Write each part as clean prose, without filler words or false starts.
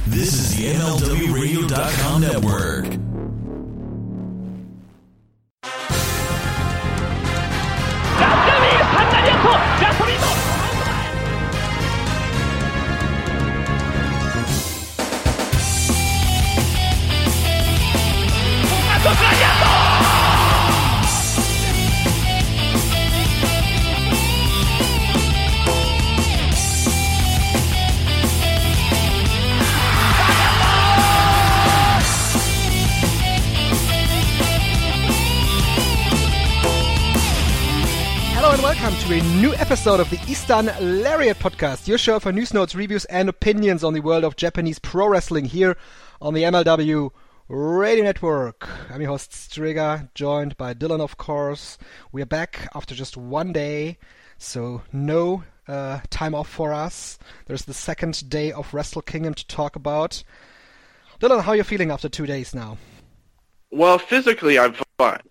This is the MLWRadio.com network. Hello and welcome to a new episode of the Eastern Lariat Podcast, your show for news, notes, reviews and opinions on the world of Japanese pro wrestling here on the MLW Radio Network. I'm your host Striga, joined by Dylan, of course. We are back after just one day, so no time off for us. There's the second day of Wrestle Kingdom to talk about. Dylan, how are you feeling after 2 days now? Well, physically I'm fine.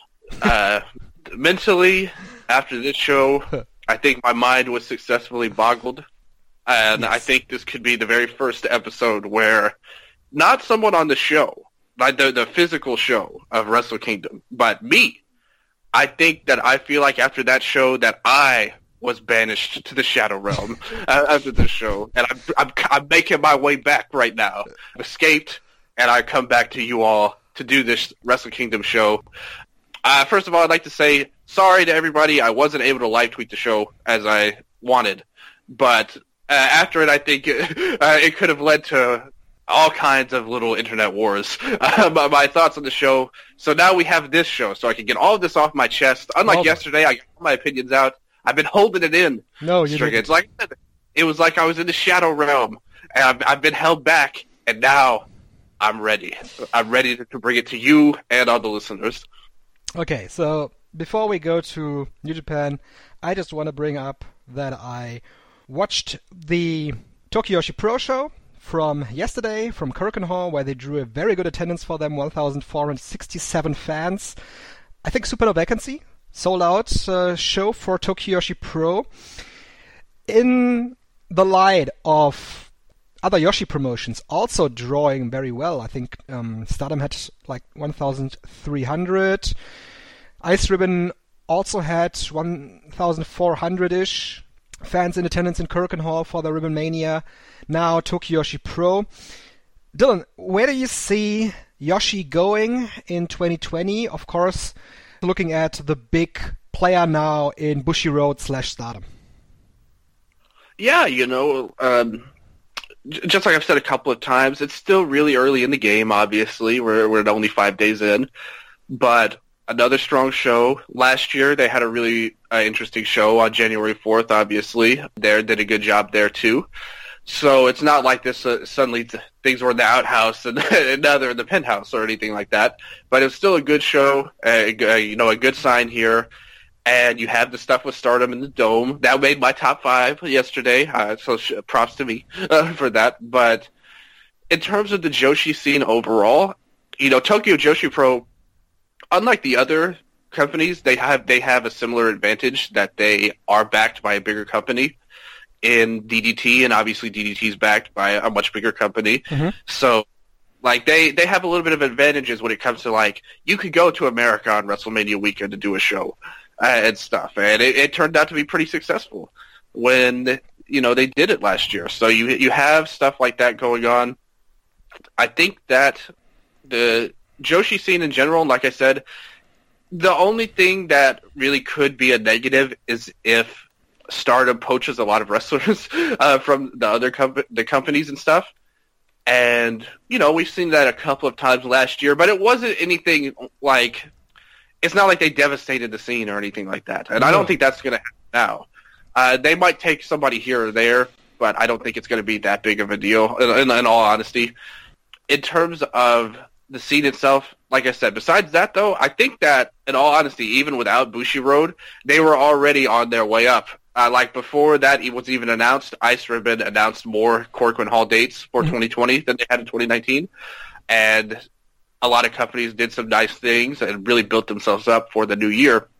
Mentally, after this show, I think my mind was successfully boggled. And yes. I think this could be the very first episode where not someone on the show, like the physical show of Wrestle Kingdom, but me. I think that I feel like after that show that I was banished to the Shadow Realm after this show. And I'm making my way back right now. I've escaped, and I come back to you all to do this Wrestle Kingdom show. First of all, I'd like to say sorry to everybody. I wasn't able to live tweet the show as I wanted. But after it, I think it could have led to all kinds of little internet wars. My thoughts on the show. So now we have this show, so I can get all of this off my chest. Unlike yesterday, I got my opinions out. I've been holding it in. No, you didn't. It's like it was like I was in the Shadow Realm, and I've been held back, and now I'm ready. I'm ready to bring it to you and all the listeners. Okay, so before we go to New Japan, I just want to bring up that I watched the Tokiyoshi Pro show from yesterday from Korakuen Hall, where they drew a very good attendance for them, 1,467 fans. I think super no vacancy, sold out show for Tokiyoshi Pro. In the light of other Yoshi promotions also drawing very well. I think Stardom had like 1,300. Ice Ribbon also had 1,400-ish fans in attendance in Korakuen Hall for the Ribbon Mania. Now Tokiyoshi Pro. Dylan, where do you see Yoshi going in 2020? Of course, looking at the big player now in Bushiroad / Stardom. Yeah, just like I've said a couple of times, it's still really early in the game, obviously. We're only 5 days in. But another strong show. Last year, they had a really interesting show on January 4th, obviously. They did a good job there, too. So it's not like this suddenly things were in the outhouse and now they're in the penthouse or anything like that. But it was still a good show, a good sign here. And you have the stuff with Stardom in the Dome. That made my top 5 yesterday, so props to me for that. But in terms of the Joshi scene overall, Tokyo Joshi Pro, unlike the other companies, they have a similar advantage that they are backed by a bigger company in DDT, and obviously DDT is backed by a much bigger company. Mm-hmm. So like they have a little bit of advantages when it comes to like you could go to America on WrestleMania weekend to do a show. And stuff, and it turned out to be pretty successful when they did it last year. So you have stuff like that going on. I think that the Joshi scene in general, like I said, the only thing that really could be a negative is if Stardom poaches a lot of wrestlers from the other companies and stuff. And we've seen that a couple of times last year, but it wasn't anything like. It's not like they devastated the scene or anything like that. And I don't think that's going to happen now. They might take somebody here or there, but I don't think it's going to be that big of a deal, in all honesty. In terms of the scene itself, like I said, besides that, though, I think that, in all honesty, even without Bushiroad, they were already on their way up. Like before that it was even announced, Ice Ribbon announced more Korakuen Hall dates for 2020 than they had in 2019. And a lot of companies did some nice things and really built themselves up for the new year.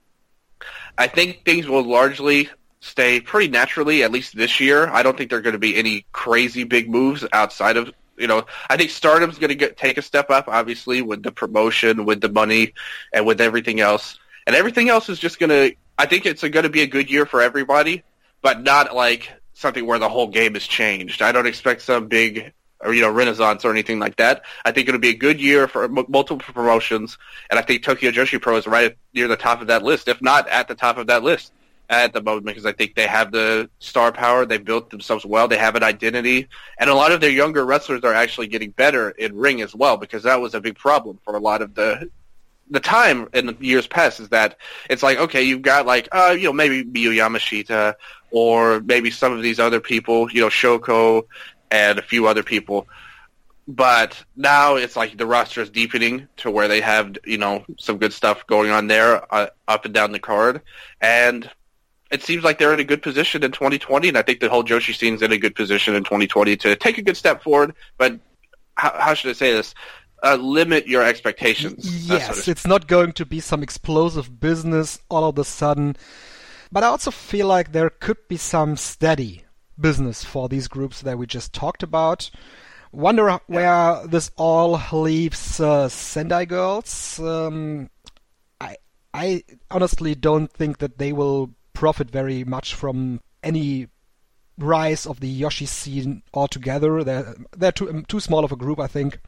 I think things will largely stay pretty naturally, at least this year. I don't think there are going to be any crazy big moves outside of I think Stardom's going to take a step up, obviously, with the promotion, with the money, and with everything else. And everything else is just going to, I think it's going to be a good year for everybody, but not like something where the whole game has changed. I don't expect some big, renaissance or anything like that. I think it'll be a good year for multiple promotions, and I think Tokyo Joshi Pro is right near the top of that list, if not at the top of that list at the moment, because I think they have the star power. They built themselves well. They have an identity. And a lot of their younger wrestlers are actually getting better in ring as well, because that was a big problem for a lot of the time in the years past, is that it's like, okay, you've got like, maybe Miyu Yamashita or maybe some of these other people, Shoko and a few other people. But now it's like the roster is deepening to where they have, some good stuff going on there up and down the card. And it seems like they're in a good position in 2020, and I think the whole Joshi scene's in a good position in 2020 to take a good step forward. But how should I say this? Limit your expectations. Yes, it's not going to be some explosive business all of a sudden. But I also feel like there could be some steady business for these groups that we just talked about. Wonder where this all leaves Sendai Girls. I honestly don't think that they will profit very much from any rise of the Yoshi scene altogether. They're too small of a group, I think.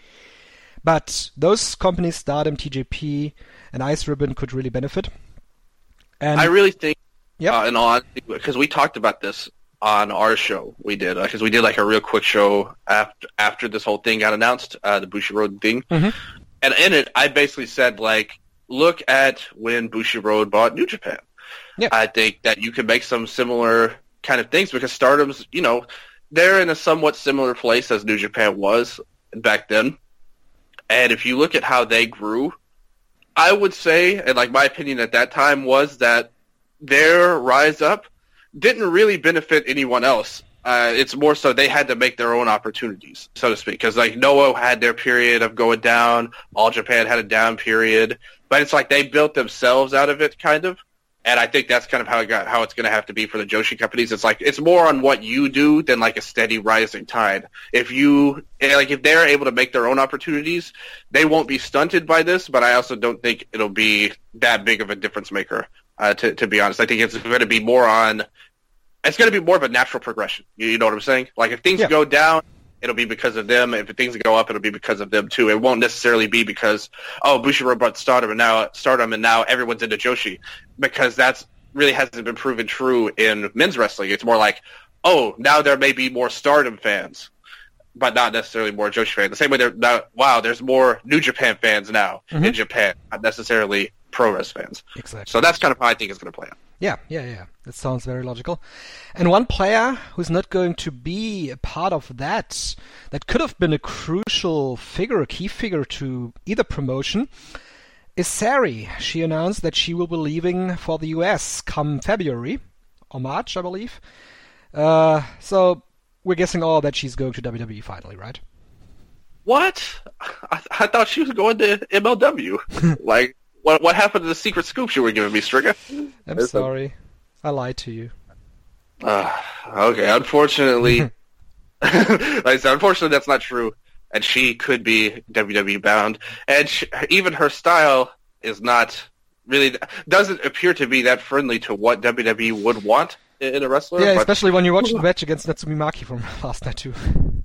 But those companies, Stardom, TJP, and Ice Ribbon, could really benefit. And I really think, because we talked about this on our show, we did, because we did like a real quick show after this whole thing got announced, the Bushiroad thing. Mm-hmm. And in it, I basically said, like, look at when Bushiroad bought New Japan. Yeah. I think that you can make some similar kind of things, because Stardom's, they're in a somewhat similar place as New Japan was back then. And if you look at how they grew, I would say, and like my opinion at that time was that their rise up didn't really benefit anyone else. It's more so they had to make their own opportunities, so to speak. Because like Noah had their period of going down, All Japan had a down period, but it's like they built themselves out of it, kind of. And I think that's kind of how it's going to have to be for the Joshi companies. It's like it's more on what you do than like a steady rising tide. If they're able to make their own opportunities, they won't be stunted by this. But I also don't think it'll be that big of a difference maker. To be honest, I think it's going to be more of a natural progression. You know what I'm saying? Like if things go down, it'll be because of them. If things go up, it'll be because of them too. It won't necessarily be because, Bushiroad brought Stardom and now everyone's into Joshi, because that's really hasn't been proven true in men's wrestling. It's more like, now there may be more Stardom fans, but not necessarily more Joshi fans. The same way there's more New Japan fans now in Japan, not necessarily pro wrestling fans. Exactly. So that's kind of how I think it's going to play out. Yeah. That sounds very logical. And one player who's not going to be a part of that could have been a crucial figure, a key figure to either promotion, is Sari. She announced that she will be leaving for the US come February or March, I believe. So we're guessing all that she's going to WWE finally, right? What? I thought she was going to MLW. Like, what happened to the secret scoops you were giving me, Stricker? I'm sorry. I lied to you. Okay, unfortunately, like I said, unfortunately that's not true. And she could be WWE bound. And even her style is not really, doesn't appear to be that friendly to what WWE would want in a wrestler. Yeah, especially when you watch the match against Natsumi Maki from last night too.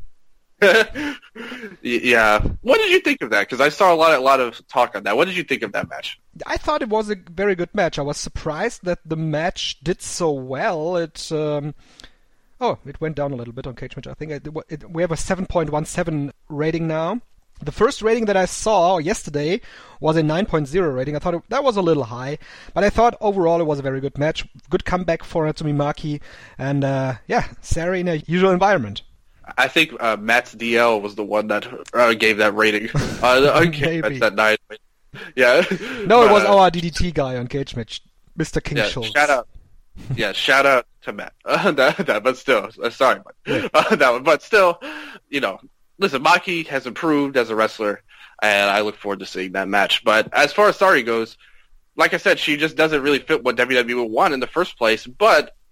Yeah. What did you think of that? Because I saw a lot of talk on that. What did you think of that match? I thought it was a very good match. I was surprised that the match did so well. It went down a little bit on Cagematch. I think we have a 7.17 rating now. The first rating that I saw yesterday was a 9.0 rating. I thought that was a little high, but I thought overall it was a very good match. Good comeback for Natsumi Maki, and Sari in a usual environment. I think Matt's DL was the one that gave that rating. Maybe. That night. Yeah. No, it was our DDT guy on Cagematch, Mr. King Schultz. Shout out. Yeah, shout out to Matt. But still, sorry, that one. But still, listen, Maki has improved as a wrestler, and I look forward to seeing that match. But as far as Sari goes, like I said, she just doesn't really fit what WWE would want in the first place. But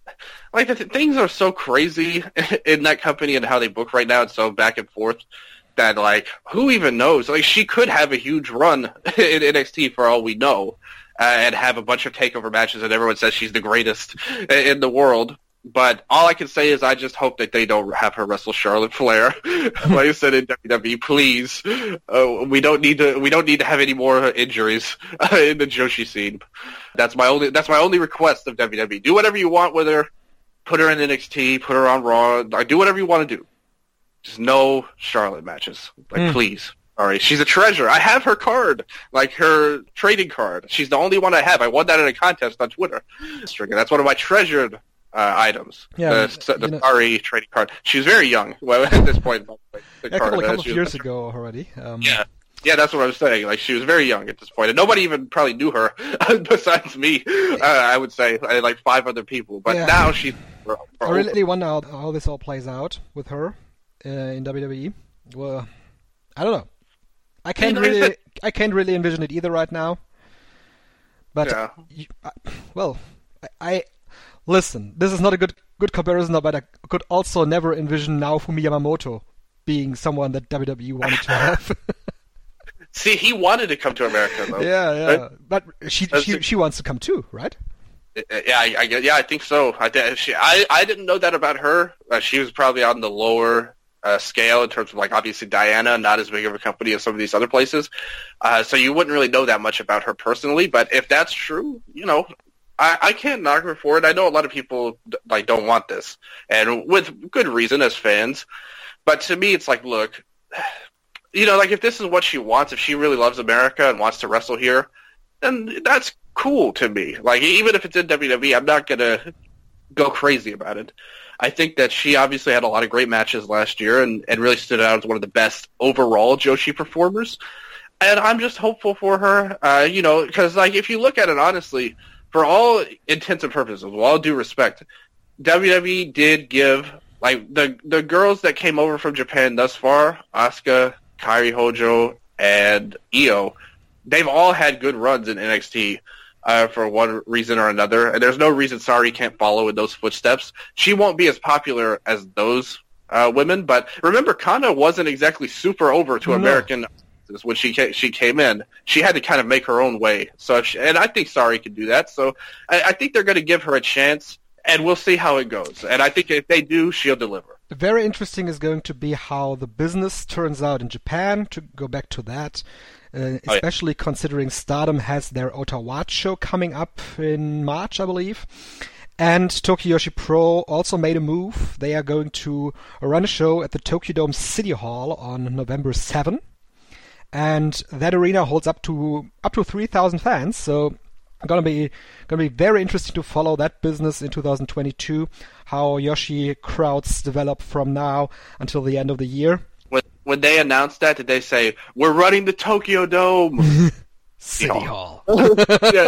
like things are so crazy in that company and how they book right now. It's so back and forth that like who even knows? Like she could have a huge run in NXT for all we know, and have a bunch of takeover matches, and everyone says she's the greatest in the world. But all I can say is I just hope that they don't have her wrestle Charlotte Flair. Like I said in WWE, please, we don't need to have any more injuries in the Joshi scene. That's my only request of WWE. Do whatever you want with her. Put her in NXT. Put her on Raw. Like, do whatever you want to do. Just no Charlotte matches. Like please. All right, she's a treasure. I have her card, like her trading card. She's the only one I have. I won that in a contest on Twitter. That's one of my treasured items. Yeah, the Sari trading card. She was very young at this point. A couple of years ago already. Yeah, that's what I was saying. Like she was very young at this point, and nobody even probably knew her besides me. I would say like 5 other people, but now she's. I really wonder how this all plays out with her in WWE. Well, I don't know. I can't really envision it either right now. But I listen. This is not a good comparison, but I could also never envision Naofumi Yamamoto being someone that WWE wanted to have. See, he wanted to come to America, though. Yeah, right? But she wants to come too, right? Yeah, I think so. I didn't know that about her. She was probably on the lower scale in terms of, like, obviously Diana, not as big of a company as some of these other places. So you wouldn't really know that much about her personally. But if that's true, I can't knock her for it. I know a lot of people like don't want this, and with good reason as fans. But to me, it's like, look, like if this is what she wants, if she really loves America and wants to wrestle here, then that's cool to me. Like even if it's in WWE, I'm not gonna go crazy about it. I think that she obviously had a lot of great matches last year and really stood out as one of the best overall Joshi performers. And I'm just hopeful for her, because like if you look at it honestly, for all intents and purposes, with all due respect, WWE did give like the girls that came over from Japan thus far, Asuka, Kairi Hojo, and Io, they've all had good runs in NXT. For one reason or another, and there's no reason Sari can't follow in those footsteps. She won't be as popular as those women, but remember, Kana wasn't exactly super over to American when she came in. She had to kind of make her own way. So, and I think Sari can do that. So, I think they're going to give her a chance, and we'll see how it goes. And I think if they do, she'll deliver. Very interesting is going to be how the business turns out in Japan. To go back to that. Especially considering Stardom has their Ottawa show coming up in March, I believe. And Tokyo Yoshi Pro also made a move. They are going to run a show at the Tokyo Dome City Hall on November 7. And that arena holds up to 3,000 fans. So gonna be very interesting to follow that business in 2022, how Yoshi crowds develop from now until the end of the year. When they announced that, did they say, we're running the Tokyo Dome? City Hall. Yeah.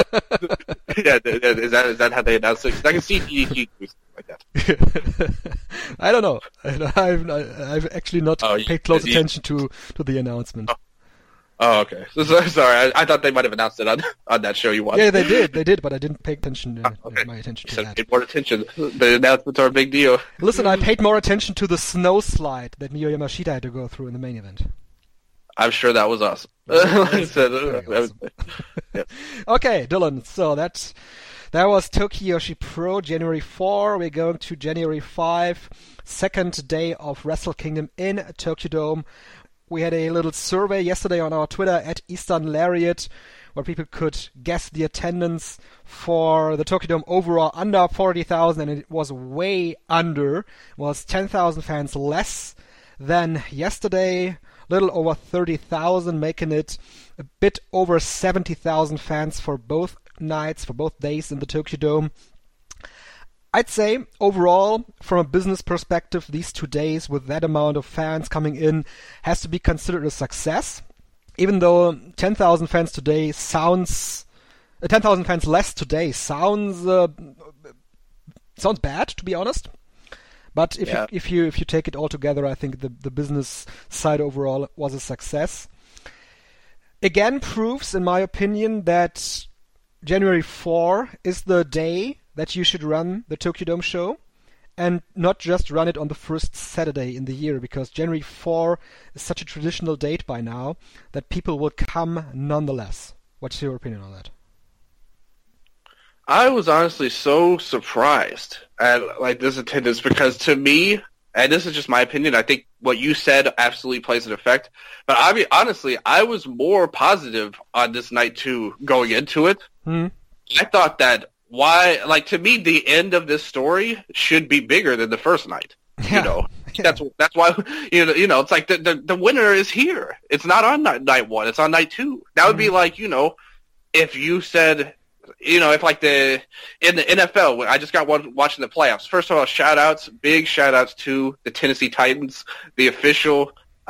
Is that how they announced it? 'Cause I can see DDT do something like that. I don't know. I've actually not paid close attention to the announcement. Oh, okay. Sorry, I thought they might have announced it on that show you watched. Yeah, they did, but I didn't pay attention. My attention to that. Pay more attention. The announcements are a big deal. Listen, I paid more attention to the snow slide that Miyo Yamashita had to go through in the main event. I'm sure that was awesome. Okay, Dylan. So that was Tokyo Yoshi Pro, January 4. We're going to January 5, second day of Wrestle Kingdom in Tokyo Dome. We had a little survey yesterday on our Twitter at Eastern Lariat where people could guess the attendance for the Tokyo Dome overall under 40,000, and it was way under. It was 10,000 fans less than yesterday, little over 30,000, making it a bit over 70,000 fans for both nights, for both days in the Tokyo Dome. I'd say, overall, from a business perspective, these 2 days with that amount of fans coming in has to be considered a success. Even though 10,000 fans today sounds... 10,000 fans less today sounds bad, to be honest. But if you take it all together, I think the business side overall was a success. Again, proves, in my opinion, that January 4 is the day that you should run the Tokyo Dome show and not just run it on the first Saturday in the year, because January 4 is such a traditional date by now that people will come nonetheless. What's your opinion on that? I was honestly so surprised at like this attendance because to me, and this is just my opinion, I think what you said absolutely plays an effect. But I mean, honestly, I was more positive on this night two going into it. I thought that to me, the end of this story should be bigger than the first night. Yeah. You know, that's why you know it's like the winner is here. It's not on night one. It's on night two. That would be like, you know, if you said, you know, if like in the NFL, I just got one watching the playoffs. First of all, big shout outs to the Tennessee Titans, the official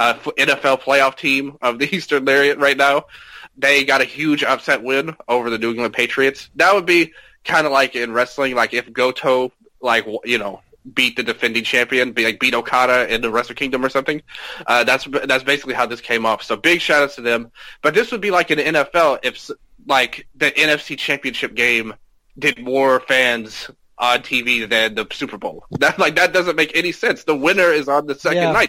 NFL playoff team of the Eastern Lariat right now. They got a huge upset win over the New England Patriots. That would be kind of like in wrestling, like if Goto, like, you know, beat the defending champion, beat Okada in the Wrestle Kingdom or something. That's basically how this came off. So big shout outs to them. But this would be like in the NFL if like the NFC Championship game did more fans on TV than the Super Bowl. That doesn't make any sense. The winner is on the second night.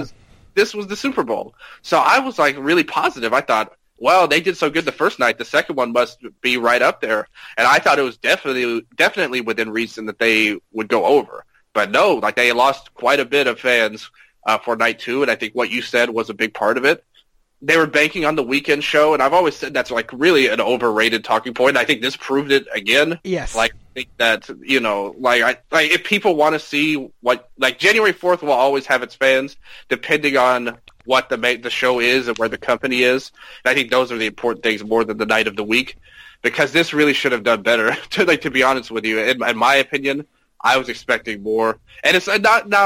This was the Super Bowl. So I was like really positive. I thought, well, they did so good the first night. The second one must be right up there. And I thought it was definitely within reason that they would go over. But no, like they lost quite a bit of fans for night two. And I think what you said was a big part of it. They were banking on the weekend show, and I've always said that's like really an overrated talking point. I think this proved it again. Yes. Like I think that, you know, like if people want to see what, like January 4th will always have its fans, depending on what the show is and where the company is. And I think those are the important things more than the night of the week, because this really should have done better. To be honest with you, in my opinion, I was expecting more, and it's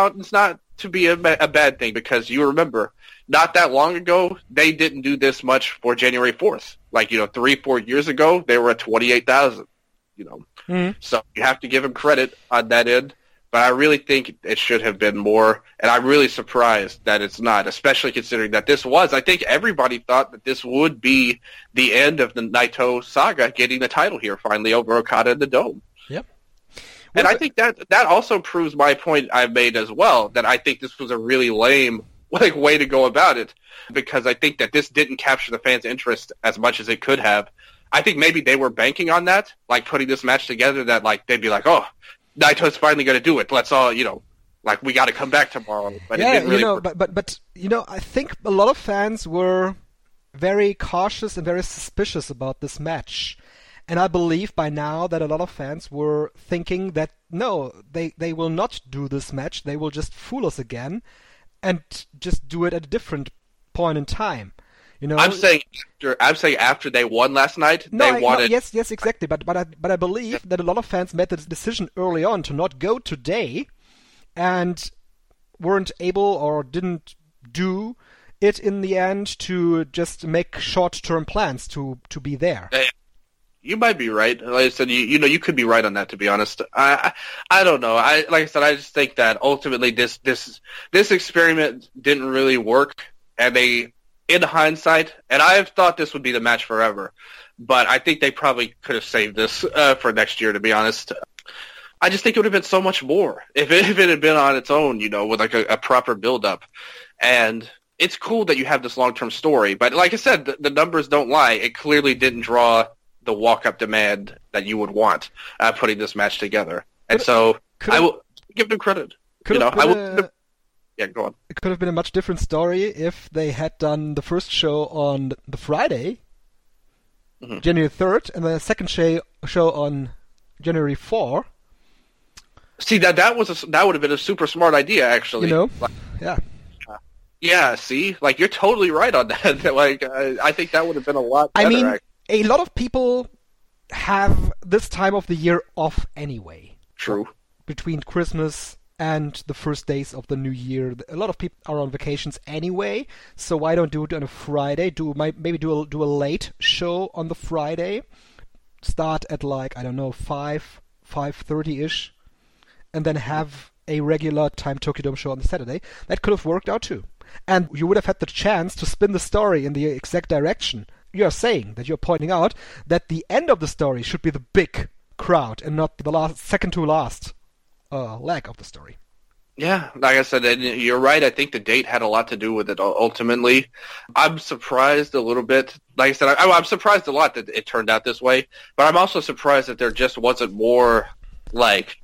not to be a bad thing, because you remember, not that long ago, they didn't do this much for January 4th. Like, you know, 3-4 years ago, they were at 28,000, you know. So you have to give them credit on that end. But I really think it should have been more, and I'm really surprised that it's not, especially considering that I think everybody thought that this would be the end of the Naito saga, getting the title here finally over Okada in the Dome. Yep. And I think that also proves my point I made as well, that I think this was a really lame way to go about it, because I think that this didn't capture the fans' interest as much as it could have. I think maybe they were banking on that, like putting this match together, that like they'd be like, oh, Naito's finally going to do it. Let's all, you know, like we got to come back tomorrow. But yeah, it didn't really you know, but you know, I think a lot of fans were very cautious and very suspicious about this match. And I believe by now that a lot of fans were thinking that no, they will not do this match. They will just fool us again and just do it at a different point in time. You know, I'm saying after they won last night, they wanted. Yes, exactly. But I believe that a lot of fans made the decision early on to not go today, and weren't able or didn't do it in the end to just make short-term plans to be there. You might be right. Like I said, you know, you could be right on that. To be honest, I don't know. Like I said, I just think that ultimately this experiment didn't really work, and they, in hindsight, and I've thought this would be the match forever, but I think they probably could have saved this for next year. To be honest, I just think it would have been so much more if it had been on its own, you know, with like a proper build-up. And it's cool that you have this long-term story, but like I said, the numbers don't lie. It clearly didn't draw the walk-up demand that you would want putting this match together. And so I will give them credit. You know, yeah, go on. It could have been a much different story if they had done the first show on the Friday, January 3rd, and the second show on January 4th. See, that would have been a super smart idea, actually. You know, yeah. Yeah, see? Like, you're totally right on that. Like, I think that would have been a lot better. I mean, a lot of people have this time of the year off anyway. True. Between Christmas and the first days of the new year. A lot of people are on vacations anyway, so why don't do it on a Friday? Maybe do a late show on the Friday. Start at like, I don't know, 5:30-ish, and then have a regular time Tokyo Dome show on the Saturday. That could have worked out too. And you would have had the chance to spin the story in the exact direction. You're saying that you're pointing out that the end of the story should be the big crowd and not the second to last leg of the story. Yeah, like I said, and you're right. I think the date had a lot to do with it ultimately. I'm surprised a little bit. Like I said, I'm surprised a lot that it turned out this way, but I'm also surprised that there just wasn't more, like,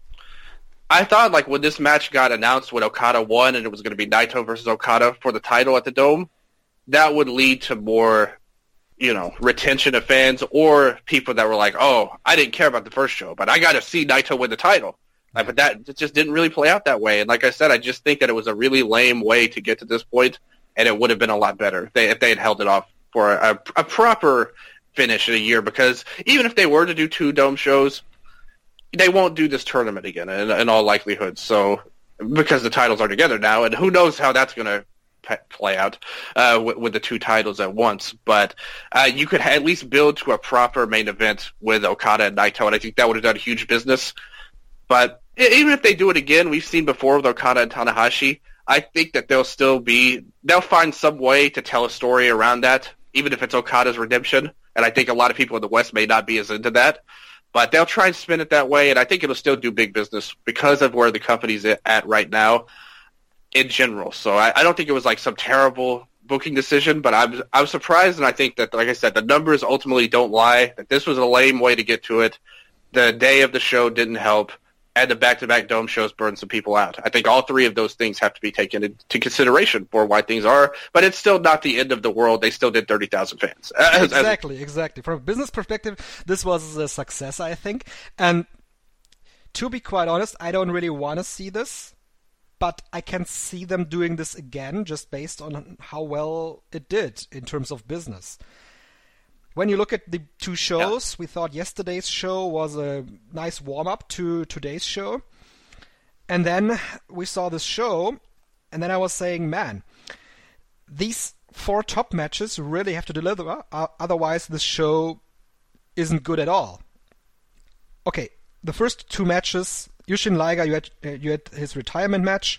I thought, like, when this match got announced when Okada won and it was going to be Naito versus Okada for the title at the Dome, that would lead to more, retention of fans or people that were like, oh, I didn't care about the first show, but I got to see Naito win the title. But that just didn't really play out that way. And like I said, I just think that it was a really lame way to get to this point, and it would have been a lot better if they had held it off for a proper finish in a year. Because even if they were to do 2 Dome shows, they won't do this tournament again in all likelihood. So because the titles are together now, and who knows how that's going to play out with the 2 titles at once. But you could at least build to a proper main event with Okada and Naito, and I think that would have done huge business. But even if they do it again, we've seen before with Okada and Tanahashi, I think that they'll find some way to tell a story around that, even if it's Okada's redemption. And I think a lot of people in the West may not be as into that. But they'll try and spin it that way, and I think it'll still do big business because of where the company's at right now in general. So I don't think it was like some terrible booking decision, but I'm surprised, and I think that, like I said, the numbers ultimately don't lie, that this was a lame way to get to it. The day of the show didn't help, and the back-to-back Dome shows burned some people out. I think all 3 of those things have to be taken into consideration for why things are, but it's still not the end of the world. They still did 30,000 fans. Exactly. From a business perspective, this was a success, I think. And to be quite honest, I don't really want to see this, but I can see them doing this again just based on how well it did in terms of business. When you look at the 2 shows, we thought yesterday's show was a nice warm-up to today's show. And then we saw this show, and then I was saying, man, these 4 top matches really have to deliver, otherwise this show isn't good at all. Okay, the first 2 matches, Yushin Liger, you had his retirement match.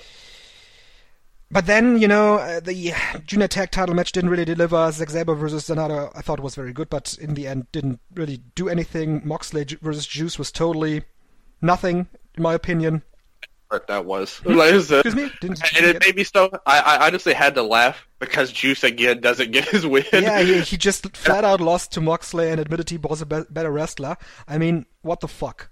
But then, the Junior Tag title match didn't really deliver. Zack Sabre versus Sanada, I thought was very good, but in the end didn't really do anything. Moxley versus Juice was totally nothing, in my opinion. That was. Excuse me? And it made me so... I honestly had to laugh because Juice, again, doesn't get his win. Yeah, he just flat out lost to Moxley and admitted he was a better wrestler. I mean, what the fuck?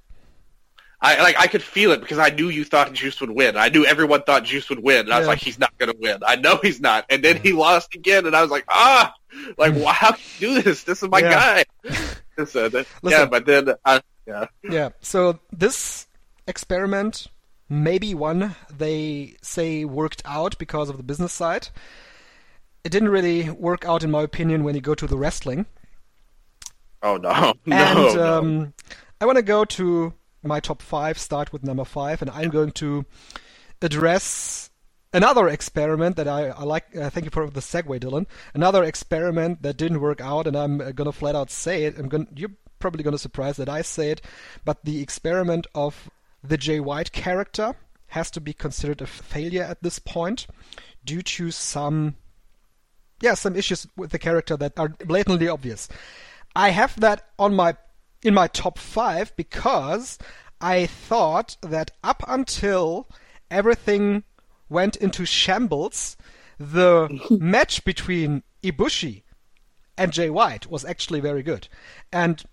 I could feel it because I knew you thought Juice would win. I knew everyone thought Juice would win. And I was like, he's not going to win. I know he's not. And then he lost again, and I was like, well, how can you do this? This is my guy. So but then, Yeah, so this experiment, maybe one they say worked out because of the business side. It didn't really work out, in my opinion, when you go to the wrestling. Oh, no. And I want to go to my top 5, start with number 5, and I'm going to address another experiment that I like. Thank you for the segue, Dylan. Another experiment that didn't work out, and I'm going to flat out say it. You're probably going to surprise that I say it, but the experiment of the Jay White character has to be considered a failure at this point due to some issues with the character that are blatantly obvious. I have that in my top 5 because I thought that up until everything went into shambles, the match between Ibushi and Jay White was actually very good. And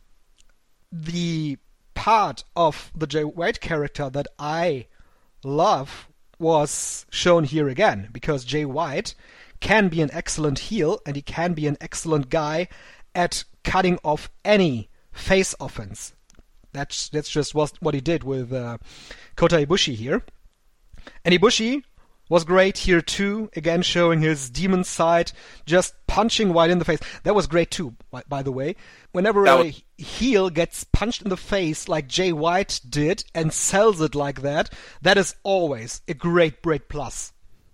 the part of the Jay White character that I love was shown here again, because Jay White can be an excellent heel and he can be an excellent guy at cutting off any face offense. That's just what he did with Kota Ibushi here. And Ibushi was great here too, again showing his demon side, just punching White in the face. That was great too, by the way. Whenever a heel gets punched in the face like Jay White did and sells it like that, that is always a great plus.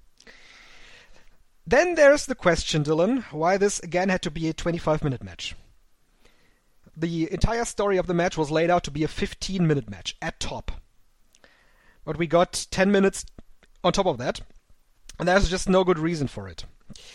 Then there's the question, Dylan, why this again had to be a 25-minute match. The entire story of the match was laid out to be a 15-minute match at top. But we got 10 minutes on top of that, and there's just no good reason for it.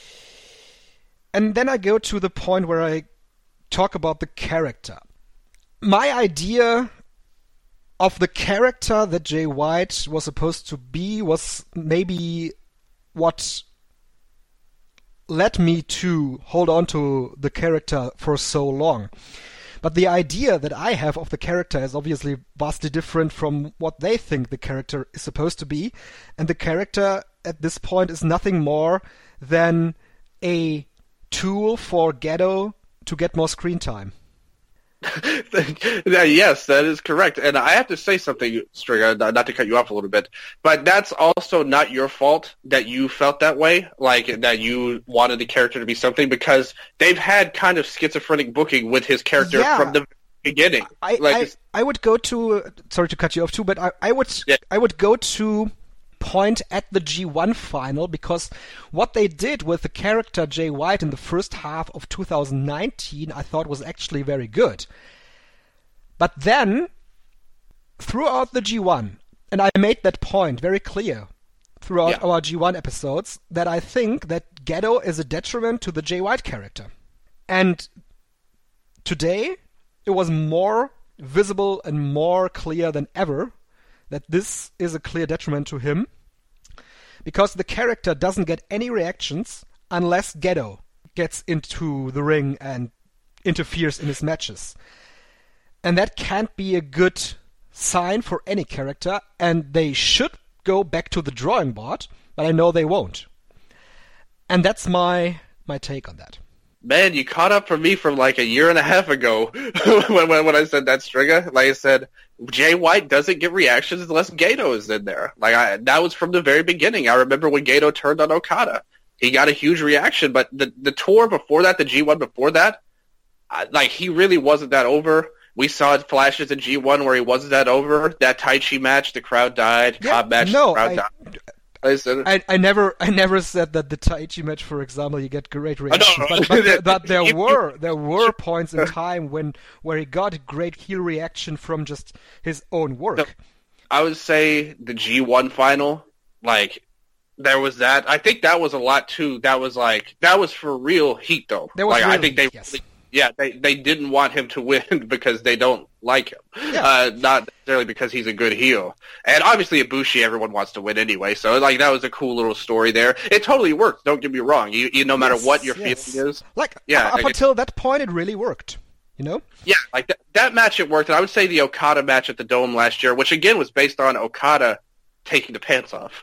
And then I go to the point where I talk about the character. my idea of the character that Jay White was supposed to be was maybe what led me to hold on to the character for so long. But the idea that I have of the character is obviously vastly different from what they think the character is supposed to be. And the character at this point is nothing more than a tool for Gedo to get more screen time. Yes, that is correct. And I have to say something, Stringer, not to cut you off a little bit, but that's also not your fault that you felt that way, like that you wanted the character to be something, because they've had kind of schizophrenic booking with his character from the beginning. I would go to, sorry to cut you off too, but I would go to point at the G1 final, because what they did with the character Jay White in the first half of 2019 I thought was actually very good. But then, throughout the G1, and I made that point very clear throughout our G1 episodes, that I think that Gedo is a detriment to the Jay White character. And today, it was more visible and more clear than ever that this is a clear detriment to him, because the character doesn't get any reactions unless Gedo gets into the ring and interferes in his matches. And that can't be a good sign for any character, and they should go back to the drawing board, but I know they won't. And that's my take on that. Man, you caught up for me from like a year and a half ago when I said that, Stringer. Like I said, Jay White doesn't get reactions unless Gedo is in there. That was from the very beginning. I remember when Gedo turned on Okada. He got a huge reaction, but the tour before that, the G1 before that, he really wasn't that over. We saw flashes in G1 where he wasn't that over. That Taichi match, the crowd died. Cobb match, the crowd died. I never said that the Taichi match, for example, you get great reaction, but there were points in time where he got great heel reaction from just his own work. No, I would say the G1 final, there was that. I think that was a lot too. That was for real heat though. I think they. Yes. They didn't want him to win because they don't like him. Yeah. Not necessarily because he's a good heel. And obviously Ibushi, everyone wants to win anyway, so that was a cool little story there. It totally worked, don't get me wrong. You no matter what your feeling is. Up until that point it really worked. You know? Yeah, that match it worked. And I would say the Okada match at the Dome last year, which again was based on Okada taking the pants off,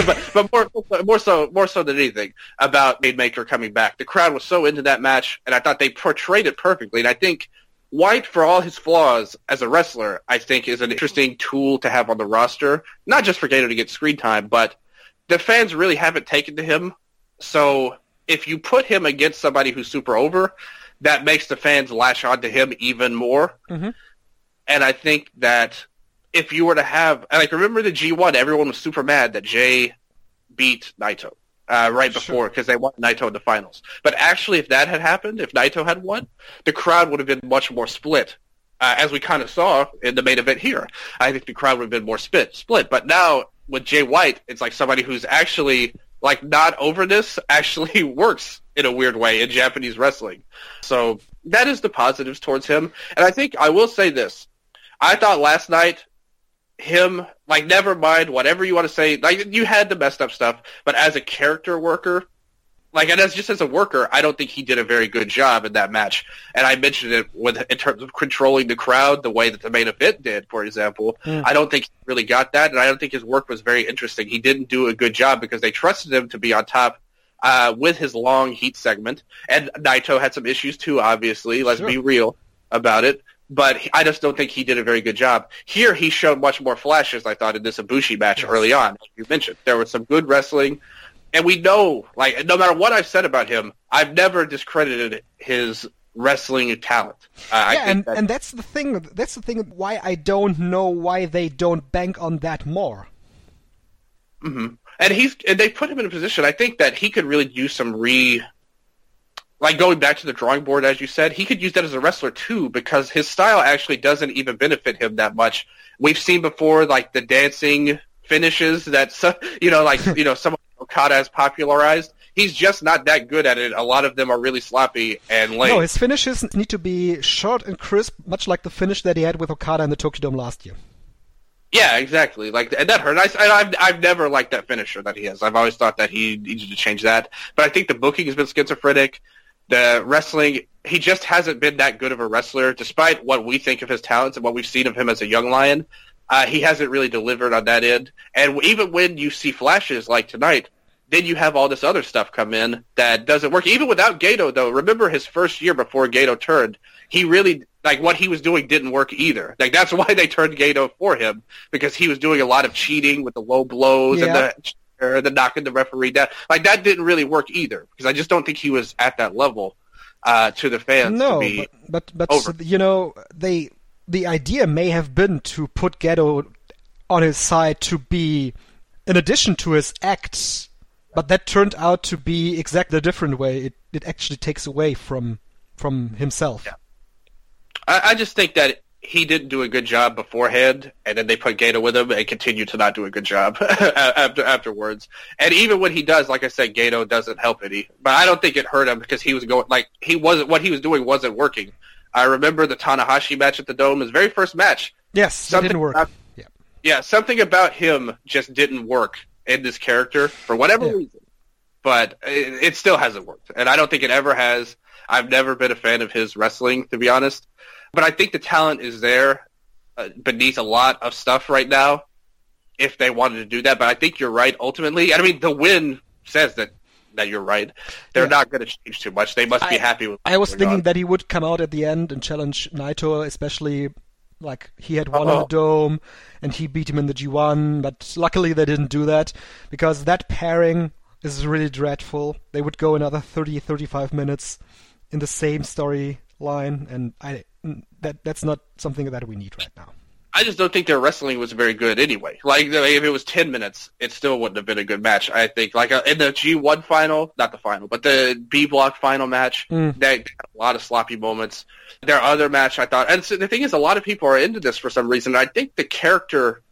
but more so than anything about Maidmaker coming back. The crowd was so into that match, and I thought they portrayed it perfectly. And I think White, for all his flaws as a wrestler, I think is an interesting tool to have on the roster, not just for Gedo to get screen time, but the fans really haven't taken to him. So if you put him against somebody who's super over, that makes the fans latch on to him even more. Mm-hmm. And I think that if you were to have, remember the G1, everyone was super mad that Jay beat Naito right before because they won Naito in the finals. But actually, if that had happened, if Naito had won, the crowd would have been much more split, as we kind of saw in the main event here. I think the crowd would have been more split. But now, with Jay White, it's like somebody who's actually, not over this, actually works in a weird way in Japanese wrestling. So that is the positives towards him. And I think I will say this. I thought last night, him, never mind whatever you want to say, you had the messed up stuff, but as a character worker, and as a worker, I don't think he did a very good job in that match. And I mentioned it in terms of controlling the crowd the way that the main event did, for example. I don't think he really got that, and I don't think his work was very interesting. He didn't do a good job because they trusted him to be on top with his long heat segment. And Naito had some issues too, obviously. Let's be real about it. But I just don't think he did a very good job. Here, he showed much more flashes, I thought, in this Ibushi match early on. As you mentioned, there was some good wrestling. And we know, no matter what I've said about him, I've never discredited his wrestling talent. And that's the thing. That's the thing why I don't know why they don't bank on that more. Mm-hmm. And they put him in a position, I think, that he could really use some going back to the drawing board, as you said, he could use that as a wrestler too, because his style actually doesn't even benefit him that much. We've seen before, the dancing finishes that, some Okada has popularized. He's just not that good at it. A lot of them are really sloppy and lame. No, his finishes need to be short and crisp, much like the finish that he had with Okada in the Tokyo Dome last year. Yeah, exactly. And that hurt. I've never liked that finisher that he has. I've always thought that he needed to change that. But I think the booking has been schizophrenic. The wrestling, he just hasn't been that good of a wrestler, despite what we think of his talents and what we've seen of him as a young lion. He hasn't really delivered on that end. And even when you see flashes like tonight, then you have all this other stuff come in that doesn't work. Even without Gedo, though, remember his first year before Gedo turned, he really, what he was doing didn't work either. That's why they turned Gedo for him, because he was doing a lot of cheating with the low blows and the knocking the referee down. That didn't really work either, because I just don't think he was at that level to the fans. No, to be but over. The idea may have been to put Gedo on his side to be in addition to his acts, but that turned out to be exactly a different way. It actually takes away from himself. Yeah. I just think that he didn't do a good job beforehand, and then they put Gedo with him and continued to not do a good job afterwards. And even when he does, like I said, Gedo doesn't help any. But I don't think it hurt him, because he was going what he was doing wasn't working. I remember the Tanahashi match at the Dome, his very first match. Yes, that didn't work. Yeah, something about him just didn't work in this character for whatever reason. But it still hasn't worked, and I don't think it ever has. I've never been a fan of his wrestling, to be honest. But I think the talent is there beneath a lot of stuff right now if they wanted to do that. But I think you're right, ultimately. I mean, the win says that you're right. They're not going to change too much. They must be happy with what's I was going thinking on. that he would come out at the end and challenge Naito, especially he had won in the Dome and he beat him in the G1, but luckily they didn't do that, because that pairing is really dreadful. They would go another 30-35 minutes in the same storyline, and that's not something that we need right now. I just don't think their wrestling was very good anyway. If it was 10 minutes, it still wouldn't have been a good match. I think, in the G1 final, not the final, but the B Block final match, that had a lot of sloppy moments. Their other match, I thought, and so the thing is, a lot of people are into this for some reason. I think the character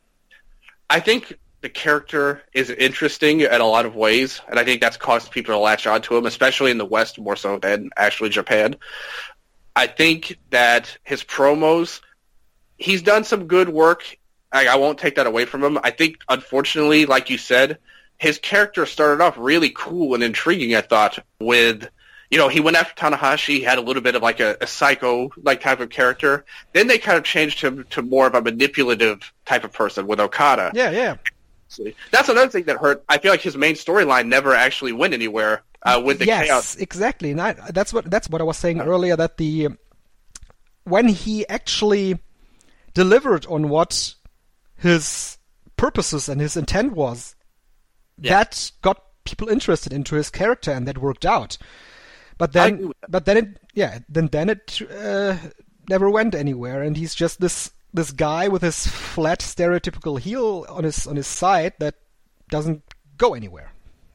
is interesting in a lot of ways, and I think that's caused people to latch onto him, especially in the West more so than actually Japan. I think that his promos, he's done some good work. I won't take that away from him. I think, unfortunately, like you said, his character started off really cool and intriguing, I thought, with, he went after Tanahashi. He had a little bit of a psycho type of character. Then they kind of changed him to more of a manipulative type of person with Okada. Yeah. That's another thing that hurt. I feel like his main storyline never actually went anywhere with the chaos. Yes, exactly. And that's what I was saying earlier, that when he actually delivered on what his purposes and his intent was, that got people interested into his character, and that worked out. But then it never went anywhere, and he's just this guy with his flat stereotypical heel on his side that doesn't go anywhere.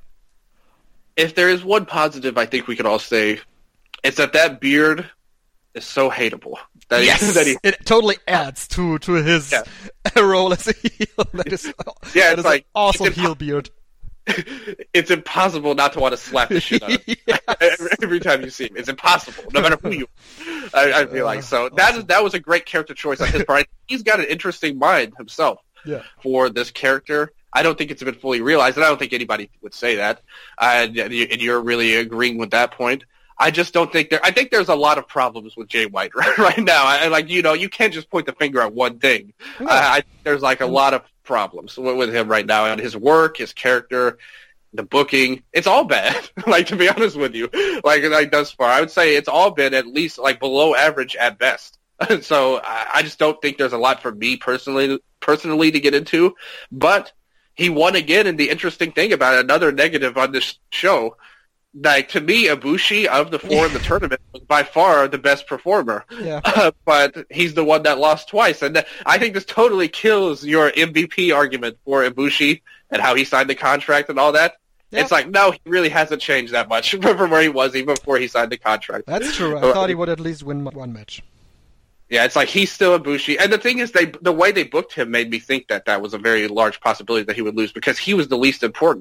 If there is one positive, I think we could all say, it's that beard is so hateable. It totally adds to his role as a heel. That is an awesome heel beard. It's impossible not to want to slap the shit out of him. Every time you see him. It's impossible, no matter who you are. I feel like. So awesome. That was a great character choice on his part. He's got an interesting mind himself for this character. I don't think it's been fully realized, and I don't think anybody would say that. And you're really agreeing with that point. I just don't think I think there's a lot of problems with Jay White right now. You can't just point the finger at one thing. No. There's a lot of problems with him right now, and his work, his character, the booking. It's all bad. To be honest with you, thus far, I would say it's all been at least below average at best. So I just don't think there's a lot for me personally to get into. But he won again, and the interesting thing about it, another negative on this show, to me, Ibushi, of the four in the tournament, was by far the best performer. Yeah. But he's the one that lost twice. And I think this totally kills your MVP argument for Ibushi and how he signed the contract and all that. Yeah. It's no, he really hasn't changed that much from where he was even before he signed the contract. That's true. I thought he would at least win one match. Yeah, it's he's still Ibushi. And the thing is, the way they booked him made me think that was a very large possibility that he would lose, because he was the least important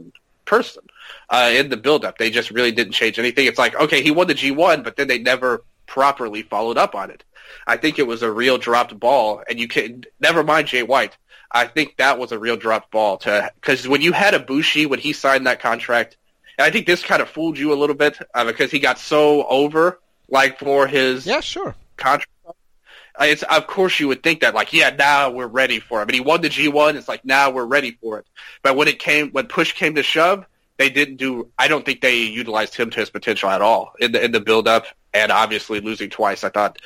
person in the build-up. They just really didn't change anything. It's like, okay, he won the G1, but then they never properly followed up on it. I think it was a real dropped ball, and you can never mind Jay White. I think that was a real dropped ball because when you had Ibushi when he signed that contract, and I think this kind of fooled you a little bit because he got so over for his contract. It's of course you would think that now we're ready for him, and he won the G1. It's like now we're ready for it. But when push came to shove, they didn't do. I don't think they utilized him to his potential at all in the build up, and obviously losing twice. I thought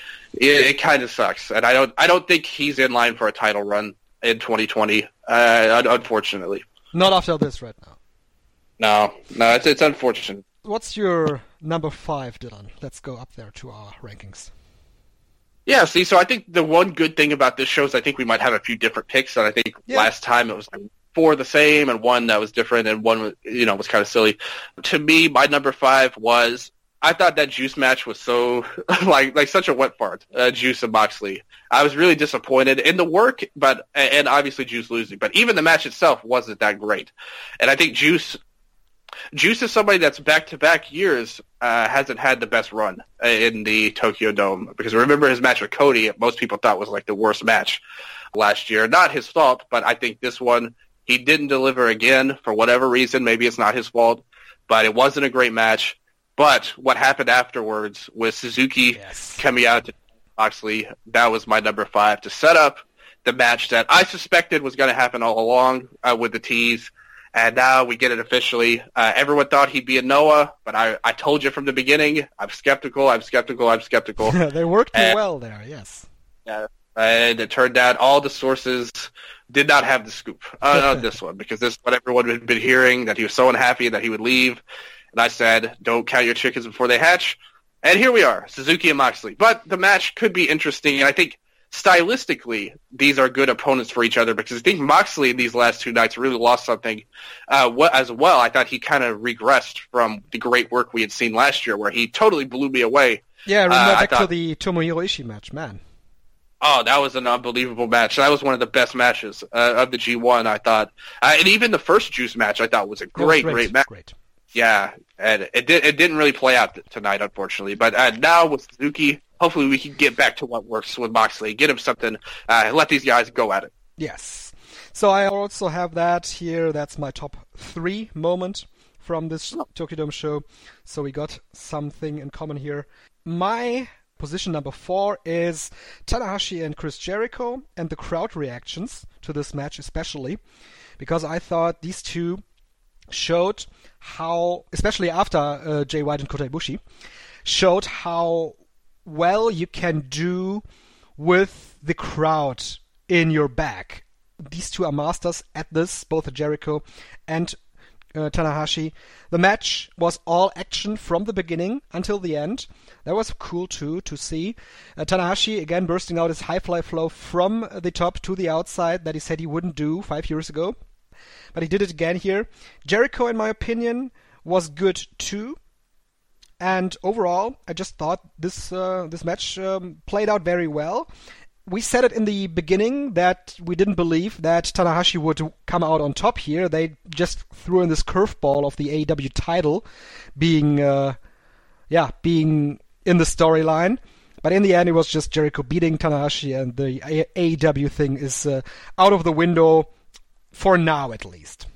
it kind of sucks, and I don't think he's in line for a title run in 2020. Unfortunately, not after this right now. No, it's unfortunate. What's your number 5, Dylan? Let's go up there to our rankings. Yeah, so I think the one good thing about this show is I think we might have a few different picks, and I think last time it was 4 the same and 1 that was different, and 1 was kind of silly. To me, my number 5 was I thought that Juice match was so like such a wet fart, Juice and Moxley. I was really disappointed in the work, and obviously Juice losing, but even the match itself wasn't that great. And I think Juice is somebody that's back-to-back years hasn't had the best run in the Tokyo Dome, because remember his match with Cody, most people thought was the worst match last year. Not his fault, but I think this one he didn't deliver again for whatever reason. Maybe it's not his fault, but it wasn't a great match. But what happened afterwards with Suzuki coming out to Moxley, that was my number 5 to set up the match that I suspected was going to happen all along with the tease. And now we get it officially. Everyone thought he'd be a Noah, but I told you from the beginning, I'm skeptical. They worked well there, yes. Yeah, and it turned out all the sources did not have the scoop on this one, because this is what everyone had been hearing, that he was so unhappy that he would leave. And I said, don't count your chickens before they hatch. And here we are, Suzuki and Moxley. But the match could be interesting, and I think stylistically, these are good opponents for each other, because I think Moxley in these last 2 nights really lost something as well. I thought he kind of regressed from the great work we had seen last year, where he totally blew me away. Yeah, remember back to the Tomohiro Ishii match, man. Oh, that was an unbelievable match. That was one of the best matches of the G1, I thought. And even the first Juice match, I thought was a great match. Great. Yeah, and it didn't really play out tonight, unfortunately. But now with Suzuki, hopefully we can get back to what works with Moxley, get him something, let these guys go at it. Yes. So I also have that here. That's my top 3 moment from this Tokyo Dome show. So we got something in common here. My position number 4 is Tanahashi and Chris Jericho, and the crowd reactions to this match especially, because I thought these two showed how, especially after Jay White and Kota Ibushi, showed how well you can do with the crowd in your back. These two are masters at this, both Jericho and Tanahashi. The match was all action from the beginning until the end. That was cool too to see. Tanahashi again bursting out his high fly flow from the top to the outside that he said he wouldn't do 5 years ago. But he did it again here. Jericho, in my opinion, was good too. And overall, I just thought this match played out very well. We said it in the beginning that we didn't believe that Tanahashi would come out on top here. They just threw in this curveball of the AEW title being in the storyline. But in the end, it was just Jericho beating Tanahashi, and the AEW thing is out of the window for now, at least.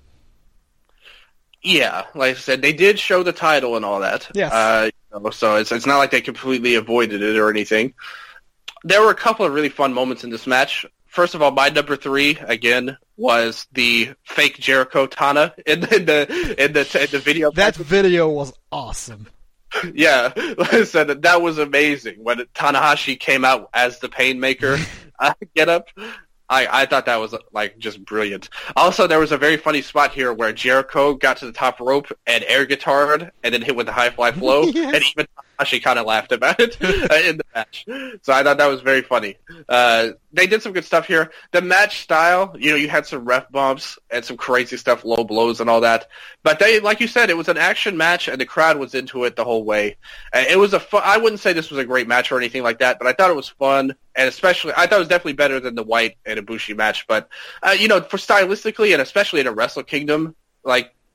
Yeah, like I said, they did show the title and all that. Yes. So it's not like they completely avoided it or anything. There were a couple of really fun moments in this match. First of all, my number 3 again was the fake Jericho Tana in the video. That video was awesome. Yeah, like I said, that was amazing when Tanahashi came out as the Painmaker get up. I thought that was just brilliant. Also, there was a very funny spot here where Jericho got to the top rope and air guitared and then hit with the high fly flow, yes. And even Tanahashi kind of laughed about it in the match. So I thought that was very funny. They did some good stuff here. The match style, you had some ref bumps and some crazy stuff, low blows and all that. But they, like you said, it was an action match and the crowd was into it the whole way. It was I wouldn't say this was a great match or anything like that, but I thought it was fun. And especially, I thought it was definitely better than the White and Ibushi match. But, for stylistically and especially in a Wrestle Kingdom,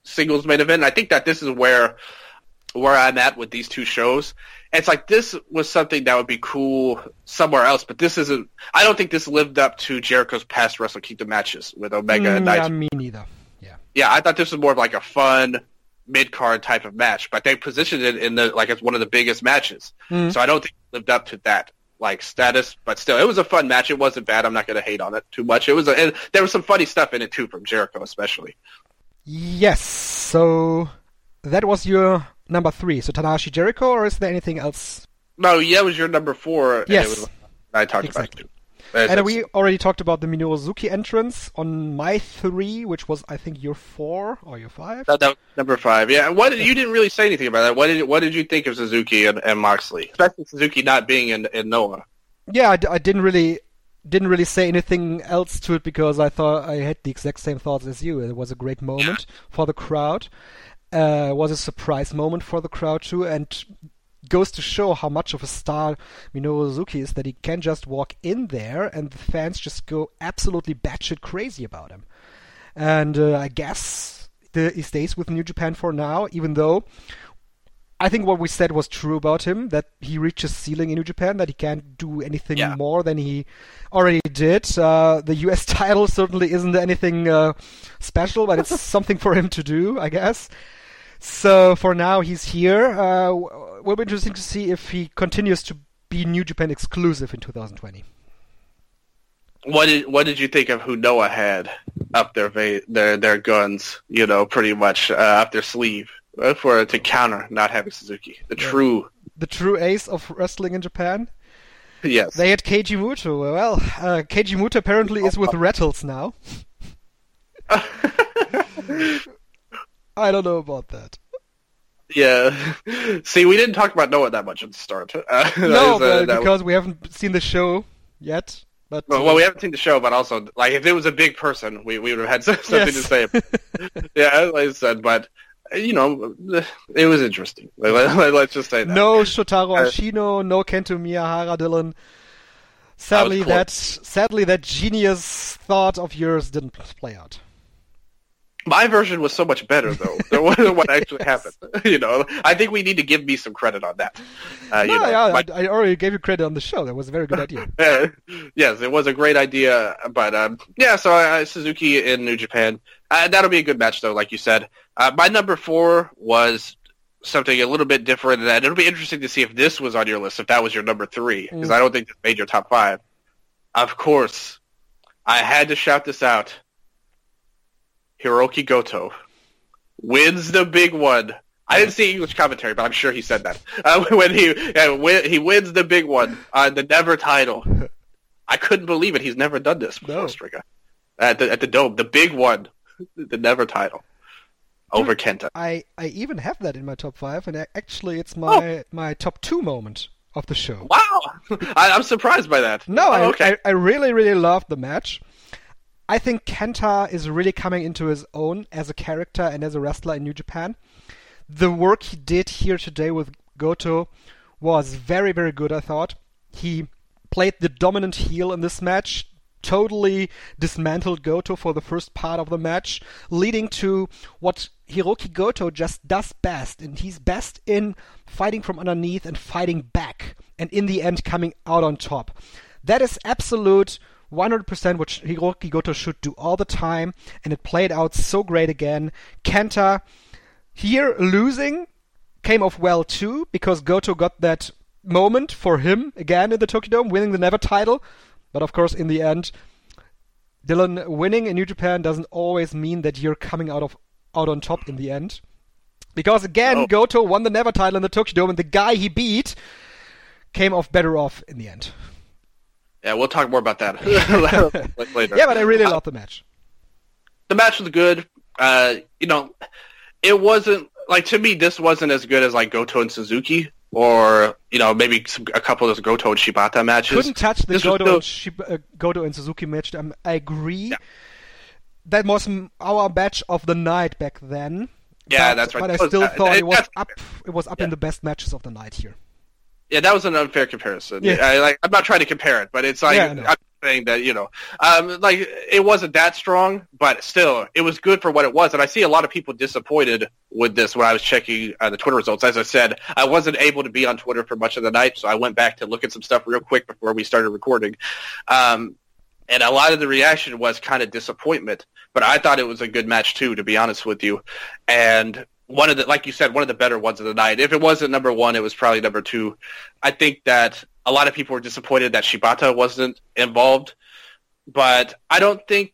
singles main event. And I think that this is where I'm at with these two shows. It's like this was something that would be cool somewhere else, but this isn't. I don't think this lived up to Jericho's past Wrestle Kingdom matches with Omega and Naito. Yeah, me neither. Yeah, I thought this was more of like a fun mid-card type of match, but they positioned it in the like it's one of the biggest matches. So I don't think it lived up to that like status, but still, it was a fun match. It wasn't bad. I'm not going to hate on it too much. It was, and there was some funny stuff in it too from Jericho, especially. Yes. So that was your number 3. So Tanahashi Jericho, or is there anything else? No, yeah, it was your number 4. Yes, and it was, I talked about it too. And we already talked about the Minoru Suzuki entrance on my 3, which was, I think, your 4 or your 5. That was number 5. Yeah, you didn't really say anything about that. What did you think of Suzuki and Moxley, especially Suzuki not being in Noah? Yeah, I didn't really say anything else to it because I thought I had the exact same thoughts as you. It was a great moment for the crowd. Was a surprise moment for the crowd too, and goes to show how much of a star Minoru Suzuki is, that he can just walk in there and the fans just go absolutely batshit crazy about him. And I guess he stays with New Japan for now, even though I think what we said was true about him, that he reached his ceiling in New Japan, that he can't do anything more than he already did. The US title certainly isn't anything special, but it's something for him to do, I guess. So for now, he's here. Will be interesting to see if he continues to be New Japan exclusive in 2020. What did you think of who Noah had up their guns? You know, pretty much up their sleeve to counter not having Suzuki, the true ace of wrestling in Japan. Yes, they had Keiji Muto. Well, Keiji Muto apparently is with Rattles now. I don't know about that. Yeah. See, we didn't talk about Noah that much at the start. Because we haven't seen the show yet. But well, we haven't seen the show, but also, like, if it was a big person, we would have had something to say. Yeah, like I said, but, you know, it was interesting. Let's just say that. No Shotaro Ashino, no Kento Miyahara, Dylan. Sadly, that genius thought of yours didn't play out. My version was so much better, though, than what actually happened. You know, I think we need to give me some credit on that. I already gave you credit on the show. That was a very good idea. Yes, it was a great idea. But, so Suzuki in New Japan. That'll be a good match, though, like you said. My number 4 was something a little bit different, and it'll be interesting to see if this was on your list, if that was your number 3, because I don't think this made your top 5. Of course, I had to shout this out. Hiroki Goto wins the big one. I didn't see English commentary, but I'm sure he said that. When he wins the big one on the Never title. I couldn't believe it. He's never done this before, Striga. At the Dome, the big one, the Never title over Kenta. I even have that in my top 5, and actually it's my top 2 moment of the show. Wow, I'm surprised by that. No, I really, really loved the match. I think Kenta is really coming into his own as a character and as a wrestler in New Japan. The work he did here today with Goto was very, very good, I thought. He played the dominant heel in this match, totally dismantled Goto for the first part of the match, leading to what Hiroki Goto just does best, and he's best in fighting from underneath and fighting back, and in the end coming out on top. That is absolute 100% what Hiroki Goto should do all the time, and it played out so great again. Kenta here losing came off well too, because Goto got that moment for him again in the Tokyo Dome, winning the Never title. But of course, in the end, Dylan, winning in New Japan doesn't always mean that you're coming out on top in the end. Because again, Goto won the Never title in the Tokyo Dome, and the guy he beat came off better off in the end. Yeah, we'll talk more about that later. Yeah, but I really loved the match. The match was good. You know, it wasn't, like, to me, this wasn't as good as, like, Goto and Suzuki, or, you know, maybe a couple of those Goto and Shibata matches. Couldn't touch the Goto and Suzuki match. I agree. Yeah. That was our match of the night back then. Yeah, that's right. But I still thought it was up in the best matches of the night here. Yeah, that was an unfair comparison. Yeah. I'm not trying to compare it, but it's like, saying that, like it wasn't that strong, but still, it was good for what it was. And I see a lot of people disappointed with this when I was checking the Twitter results. As I said, I wasn't able to be on Twitter for much of the night, so I went back to look at some stuff real quick before we started recording. And a lot of the reaction was kind of disappointment, but I thought it was a good match too, to be honest with you. And like you said, one of the better ones of the night. If it wasn't number one, it was probably number two. I think that a lot of people were disappointed that Shibata wasn't involved, but I think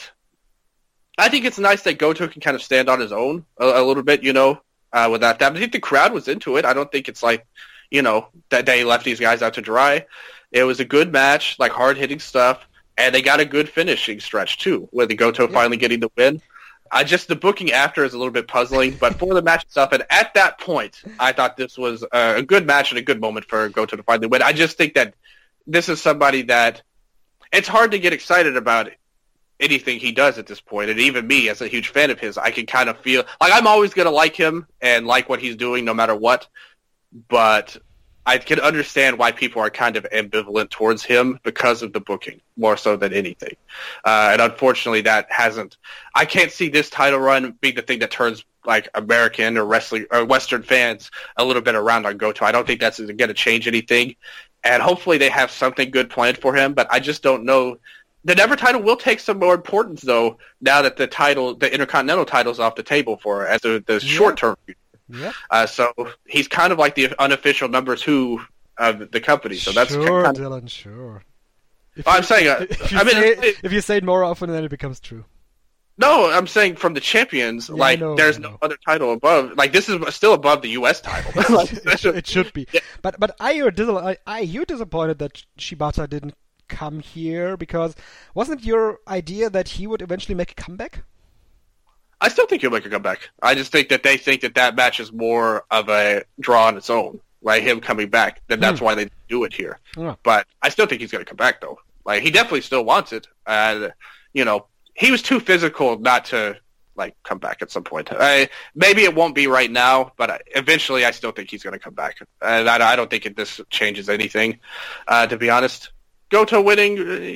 it's nice that Goto can kind of stand on his own a little bit, without that. I think the crowd was into it. I don't think it's like, that they left these guys out to dry. It was a good match, like hard-hitting stuff, and they got a good finishing stretch, too, with the Goto finally getting the win. The booking after is a little bit puzzling, but for the match itself, and at that point, I thought this was a good match and a good moment for Goto to finally win. I just think that this is somebody that it's hard to get excited about anything he does at this point, and even me, as a huge fan of his, I can kind of feel like I'm always going to like him and like what he's doing no matter what, but I can understand why people are kind of ambivalent towards him because of the booking, more so than anything. And unfortunately, I can't see this title run being the thing that turns like American or wrestling or Western fans a little bit around on Goto. I don't think that's going to change anything. And hopefully they have something good planned for him, but I just don't know. The Never title will take some more importance, though, now that the Intercontinental title is off the table for as the short-term future. Yep. So he's kind of like the unofficial number two of the company. So that's sure, kind of, Dylan. Sure. I'm saying, if you say it more often, then it becomes true. No, I'm saying from the champions, there's no other title above. Like this is still above the U.S. title. It should be. Yeah. But are you disappointed that Shibata didn't come here? Because wasn't your idea that he would eventually make a comeback? I still think he'll make a comeback. I just think that they think that match is more of a draw on its own, like him coming back. Then that's why they do it here. Yeah. But I still think he's going to come back, though. Like he definitely still wants it. And he was too physical not to come back at some point. Maybe it won't be right now, but eventually I still think he's going to come back. And I don't think this changes anything, to be honest. Goto winning,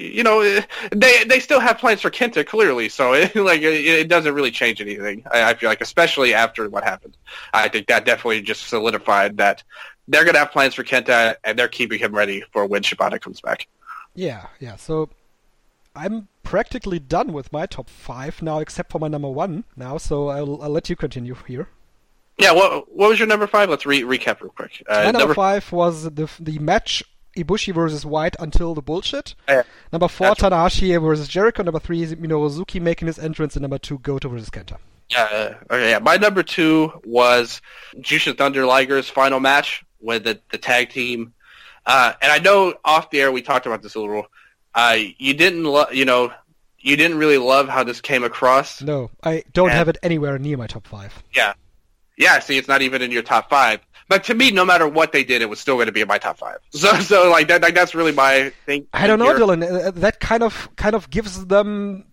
they still have plans for Kenta, clearly, so it doesn't really change anything. I feel like, especially after what happened. I think that definitely just solidified that they're going to have plans for Kenta, and they're keeping him ready for when Shibata comes back. Yeah, so I'm practically done with my top 5 now, except for my number 1 now, so I'll let you continue here. Yeah, what was your number 5? Let's recap real quick. My number 5 was the match Ibushi versus White until the bullshit. Yeah. Number 4, Tanahashi versus Jericho. Number 3, Minoru Suzuki making his entrance. And number 2, Goto versus Kenta. Yeah. My number 2 was Jushin Thunder Liger's final match with the tag team. And I know off the air we talked about this a little. You didn't really love how this came across. No, I don't have it anywhere near my top 5. Yeah. See, it's not even in your top 5. But to me, no matter what they did, it was still going to be in my top 5. So that's really my thing. I don't know, Dylan. That kind of gives them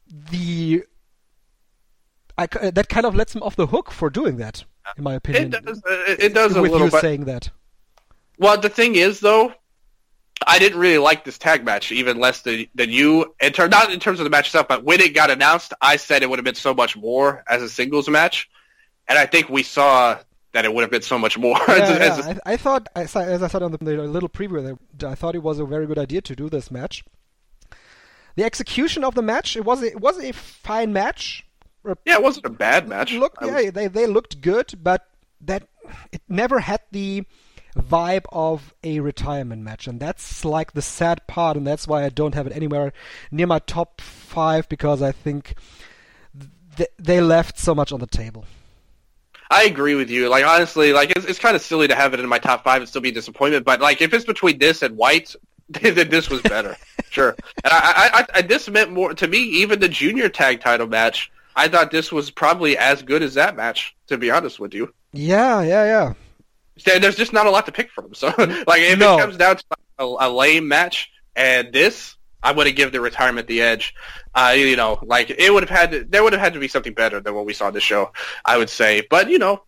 that kind of lets them off the hook for doing that, in my opinion. It does a little bit. With you saying that. Well, the thing is, though, I didn't really like this tag match even less than you. Not in terms of the match itself, but when it got announced, I said it would have been so much more as a singles match, and I think we saw that it would have been so much more. I thought, as I said on the little preview, I thought it was a very good idea to do this match. The execution of the match, it was a fine match. Yeah, it wasn't a bad match. They looked good, but that it never had the vibe of a retirement match, and that's like the sad part, and that's why I don't have it anywhere near my top 5, because I think they left so much on the table. I agree with you. Honestly, it's kind of silly to have it in my top 5 and still be a disappointment. But if it's between this and White, then this was better. Sure. And I this meant more to me. Even the junior tag title match, I thought this was probably as good as that match. To be honest with you. Yeah. There's just not a lot to pick from. So if it comes down to a lame match and this, I would have given the retirement the edge. It would have had there would have had to be something better than what we saw in the show, I would say. But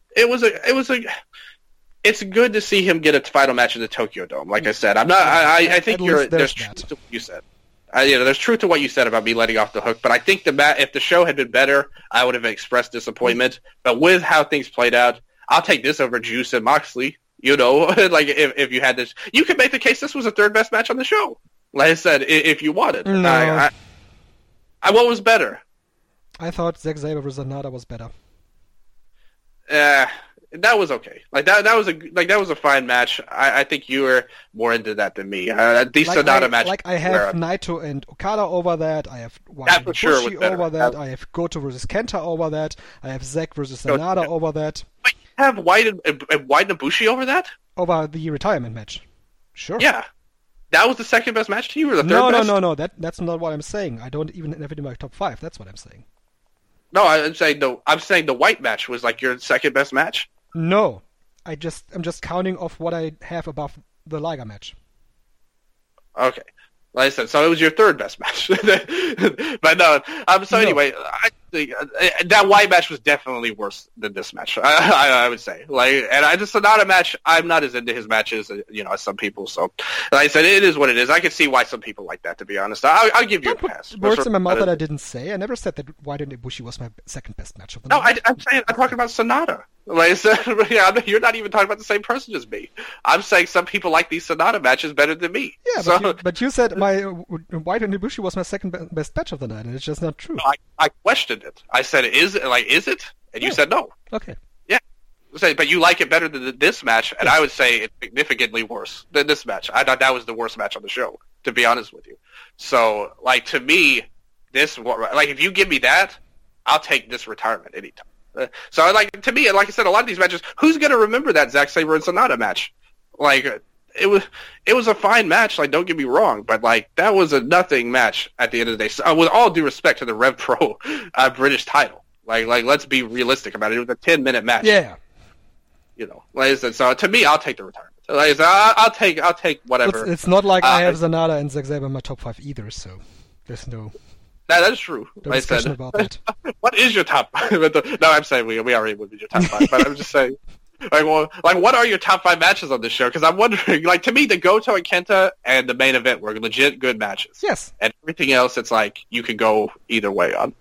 it's good to see him get a final match in the Tokyo Dome. Like I said, I think there's truth to what you said. there's truth to what you said about me letting off the hook, but I think if the show had been better, I would have expressed disappointment. But with how things played out, I'll take this over Juice and Moxley. Like if you had this, you could make the case this was the third best match on the show. Like I said, if you wanted. No. What was better? I thought Zack Sabre versus Sanada was better. That was okay. That was a fine match. I think you were more into that than me. Sonata match. Like I have Naito and Okada over that. I have That for sure was better. over that. I have Goto versus Kenta over that. I have Zack versus Sanada over that. Wait, you have White and Ibushi over that? Over the retirement match. Sure. Yeah. That was the second best match to you, or the third best? No. That's not what I'm saying. I don't even have it in my top 5. That's what I'm saying. No, I'm saying the White match was like your second best match. No, I'm just counting off what I have above the Liger match. Okay, like I said, so it was your third best match. But no, anyway, I think that White match was definitely worse than this match. I would say, and the Sonata match, I'm not as into his matches, as some people. So, like I said, it is what it is. I can see why some people like that. To be honest, I'll give you a pass. Words in my mouth that I didn't say. I never said that White and Ibushi was my second best match of the night. No, I'm talking about Sonata. Like I said, you're not even talking about the same person as me. I'm saying some people like these Sonata matches better than me. Yeah, but you said my White and Ibushi was my second best match of the night, and it's just not true. I questioned it. I said, is it? And you said no. Okay. Yeah. But you like it better than this match, and I would say it's significantly worse than this match. I thought that was the worst match on the show, to be honest with you. So, to me, if you give me that, I'll take this retirement anytime. So, to me, like I said, a lot of these matches, who's going to remember that Zack Sabre and Sonata match? It was a fine match, don't get me wrong, but, that was a nothing match at the end of the day. With all due respect to the Rev Pro British title. Let's be realistic about it. It was a 10-minute match. Yeah. Like I said, so to me, I'll take the retirement. Like I said, I'll take whatever. It's not like I have Sanada and Zack Sabre in my top 5 either, so there's no... That is true. No discussion about that. What is your top 5? No, I'm saying we already would be your top 5, but I'm just saying, what are your top 5 matches on this show? Because I'm wondering, to me, the Goto and Kenta and the main event were legit good matches. Yes. And everything else, it's you can go either way on,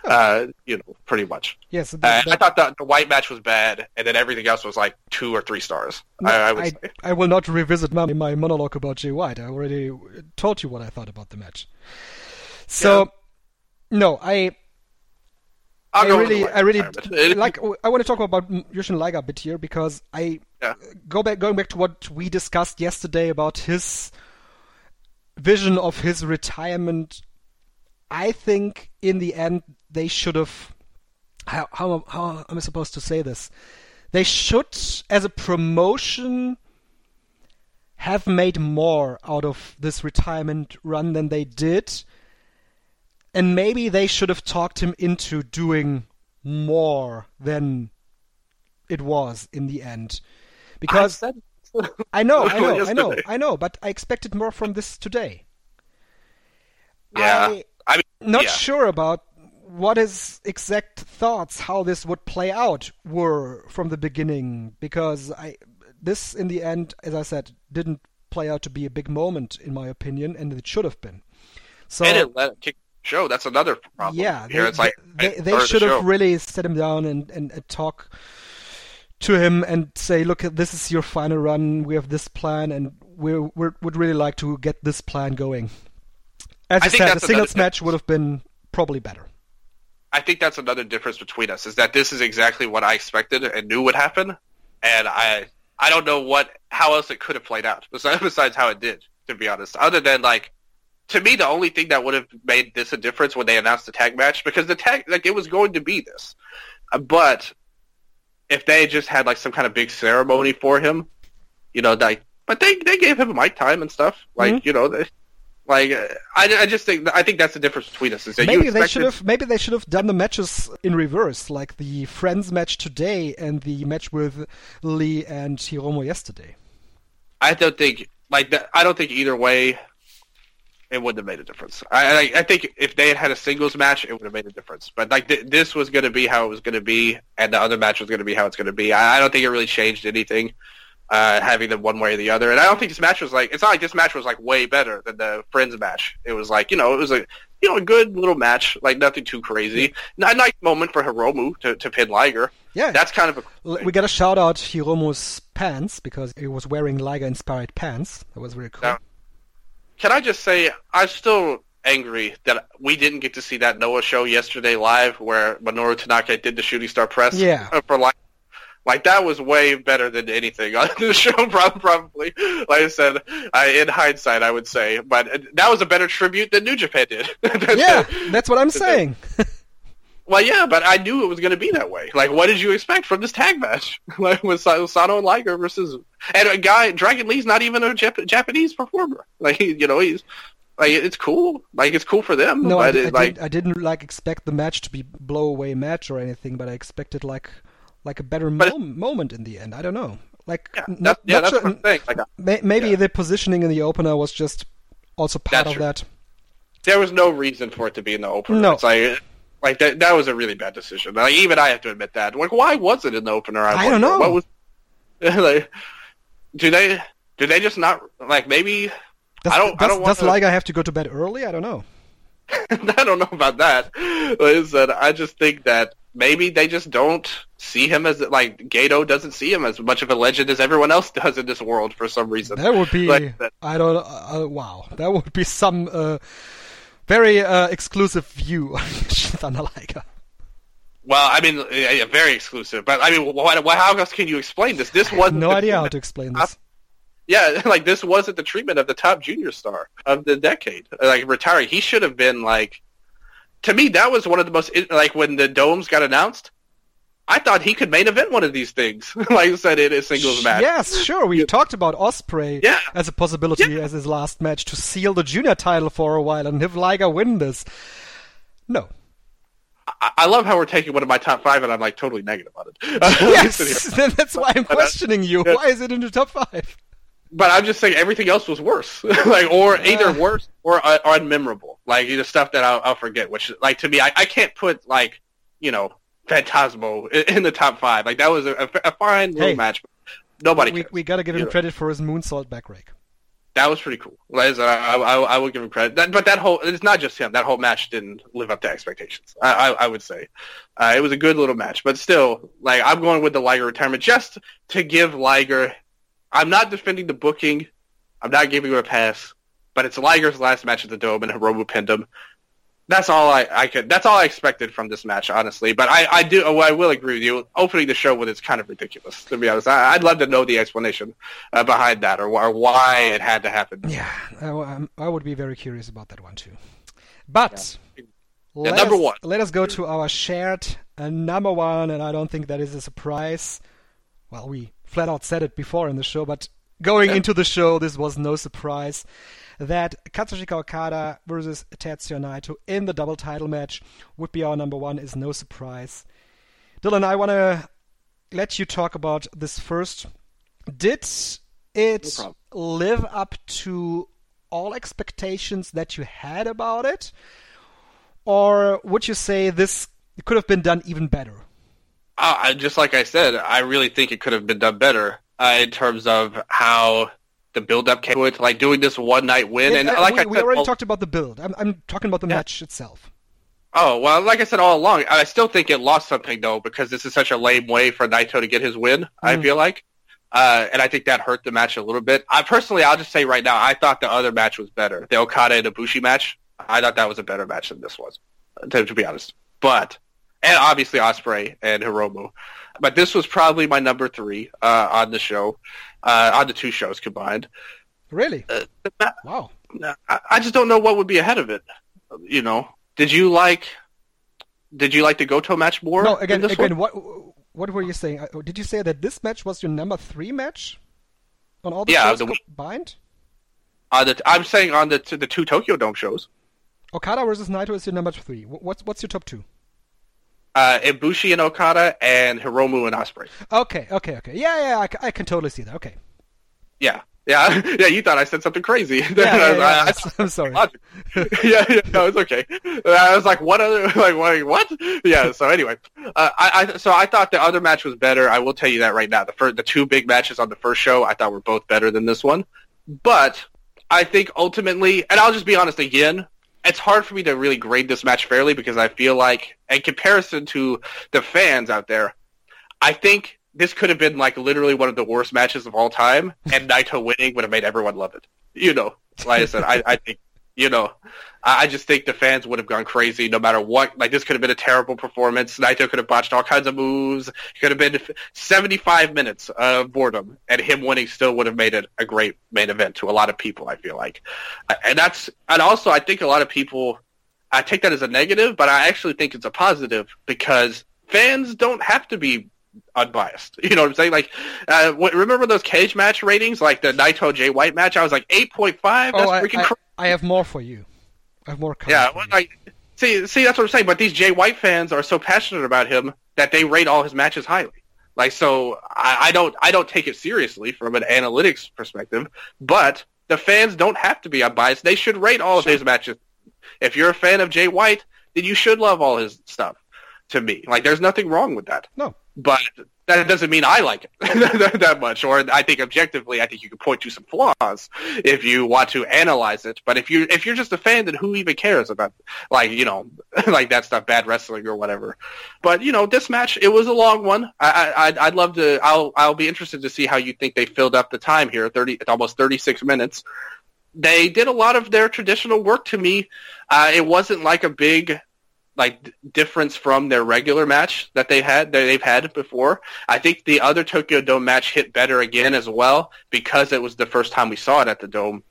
pretty much. Yes. I thought the White match was bad, and then everything else was 2 or 3 stars. No, I would say. I will not revisit my monologue about Jay White. I already told you what I thought about the match. So. Yeah. No, I really like. I want to talk about Jushin Liger a bit here because going back to what we discussed yesterday about his vision of his retirement. I think in the end they should have. How am I supposed to say this? They should, as a promotion, have made more out of this retirement run than they did. And maybe they should have talked him into doing more than it was in the end. Because I know, but I expected more from this today. Yeah. I'm not sure about what his exact thoughts, how this would play out, were from the beginning. Because this, in the end, as I said, didn't play out to be a big moment, in my opinion, and it should have been. So. They didn't let it kick. Show that's another problem. Yeah, here. They should have really set him down and talk to him and say, look, this is your final run. We have this plan, and we would really like to get this plan going. As you said, a singles match would have been probably better. I think that's another difference between us, is that this is exactly what I expected and knew would happen, and I don't know how else it could have played out besides how it did, to be honest. Other than to me, the only thing that would have made this a difference when they announced the tag match, because the tag, it was going to be this. But if they just had, some kind of big ceremony for him, but they gave him mic time and stuff. I just think that's the difference between us. Is that maybe they should have done the matches in reverse, like the Friends match today and the match with Lee and Hiromu yesterday. I don't think either way it wouldn't have made a difference. I think if they had a singles match, it would have made a difference. But this was going to be how it was going to be, and the other match was going to be how it's going to be. I don't think it really changed anything. having them one way or the other. And I don't think this match was it's not like this match was way better than the Friends match. It was it was a good little match, nothing too crazy. A nice moment for Hiromu to pin Liger. Yeah, that's kind of we got to shout out Hiromu's pants because he was wearing Liger-inspired pants. That was very cool. Now, can I just say, I'm still angry that we didn't get to see that Noah show yesterday live where Minoru Tanaka did the shooting star press for Liger. That was way better than anything on the show, probably. Like I said, in hindsight, I would say. But that was a better tribute than New Japan did. Yeah, that's what I'm saying. Well, yeah, but I knew it was going to be that way. What did you expect from this tag match? With Sano and Liger versus... And a guy, Dragon Lee's not even a Japanese performer. He's... it's cool. It's cool for them. No, but I didn't expect the match to be blow-away match or anything, but I expected, a better moment in the end. I don't know. That's what I'm saying. Maybe the positioning in the opener was just also part of that. There was no reason for it to be in the opener. No. It's that was a really bad decision. Even I have to admit that. Why was it in the opener? I don't know. What was do they just not maybe? Does Liger have to go to bed early? I don't know. I don't know about that. I just think that maybe they just don't see him as Gato doesn't see him as much of a legend as everyone else does in this world for some reason. That would be wow. That would be some very exclusive view on Thunder Liger. Well, very exclusive. But how else can you explain this? This wasn't no idea how to explain this. Yeah, this wasn't the treatment of the top junior star of the decade. Retiring, he should have been to me, that was one of the most when the domes got announced. I thought he could main event one of these things, I said, in a singles match. Yes, sure. We talked about Ospreay as a possibility as his last match to seal the junior title for a while and have Liger win this. No. I love how we're taking one of my top 5 and I'm totally negative on it. Yes, that's why I'm questioning you. Why is it in the top 5? But I'm just saying everything else was worse, or either worse or unmemorable. Stuff that I'll forget. Which, to me, I can't put Phantasmo in the top 5. That was a fine little match. But nobody cares. We got to give him credit for his moonsault back rake. That was pretty cool. I will give him credit. But it's not just him. That whole match didn't live up to expectations. I would say it was a good little match, but still, I'm going with the Liger retirement just to give Liger. I'm not defending the booking. I'm not giving him a pass. But it's Liger's last match at the Dome, and Hiromu pinned him. That's all That's all I expected from this match, honestly. But I will agree with you. Opening the show with it's kind of ridiculous, to be honest. I'd love to know the explanation behind that, or why it had to happen. Yeah, I would be very curious about that one too. But number 1. Let us go to our shared number 1, and I don't think that is a surprise. Well, we flat out said it before in the show, but going into the show, this was no surprise. That Katsushika Okada versus Tetsuya Naito in the double title match would be our number 1 is no surprise. Dylan, I want to let you talk about this first. Did it live up to all expectations that you had about it? Or would you say this could have been done even better? Just like I said, I really think it could have been done better in terms of how the build-up came to it, doing this one-night win. We already talked about the build. I'm talking about the match itself. Oh, well, like I said all along, I still think it lost something, though, because this is such a lame way for Naito to get his win, I feel like. And I think that hurt the match a little bit. Personally, I'll just say right now, I thought the other match was better. The Okada and Ibushi match, I thought that was a better match than this was, to be honest. And obviously Ospreay and Hiromu. But this was probably my number 3 on the show, on the 2 shows combined. Really? Wow. I just don't know what would be ahead of it. Did you like the Goto match more? No, again, what were you saying? Did you say that this match was your number 3 match on all the shows combined? I'm saying on the 2 Tokyo Dome shows. Okada versus Naito is your number 3. What's your top 2? Ibushi and Okada, and Hiromu and Ospreay. Okay. Yeah, I can totally see that. Okay. Yeah. Yeah, yeah, you thought I said something crazy. I'm sorry. Yeah, no, it's okay. I was like, what other, like, what? Yeah, so anyway, I thought the other match was better. I will tell you that right now. The two big matches on the first show I thought were both better than this one. But I think ultimately, and I'll just be honest again, it's hard for me to really grade this match fairly because I feel like, in comparison to the fans out there, I think this could have been like literally one of the worst matches of all time, and Naito winning would have made everyone love it. You know, like I said, I think, you know, I just think the fans would have gone crazy no matter what. Like, this could have been a terrible performance. Naito could have botched all kinds of moves. It could have been 75 minutes of boredom, and him winning still would have made it a great main event to a lot of people, I feel like. And also I think a lot of people, I take that as a negative, but I actually think it's a positive because fans don't have to be unbiased. You know what I'm saying? Like, remember those cage match ratings, like the Naito Jay White match? I was like 8.5. That's freaking crazy. I have more for you. I have more. Yeah, well, like, see, that's what I'm saying. But these Jay White fans are so passionate about him that they rate all his matches highly. Like, so I don't take it seriously from an analytics perspective. But the fans don't have to be unbiased. They should rate all of his matches. If you're a fan of Jay White, then you should love all his stuff. To me, like, there's nothing wrong with that. No. But that doesn't mean I like it that much, or I think objectively, I think you can point to some flaws if you want to analyze it. But if you're just a fan, then who even cares about, like, you know, like that stuff, bad wrestling or whatever. But, you know, this match, it was a long one. I'd love to. I'll be interested to see how you think they filled up the time here. Almost 36 minutes. They did a lot of their traditional work to me. It wasn't like a big, like, difference from their regular match that they've had before. I think the other Tokyo Dome match hit better again as well because it was the first time we saw it at the Dome.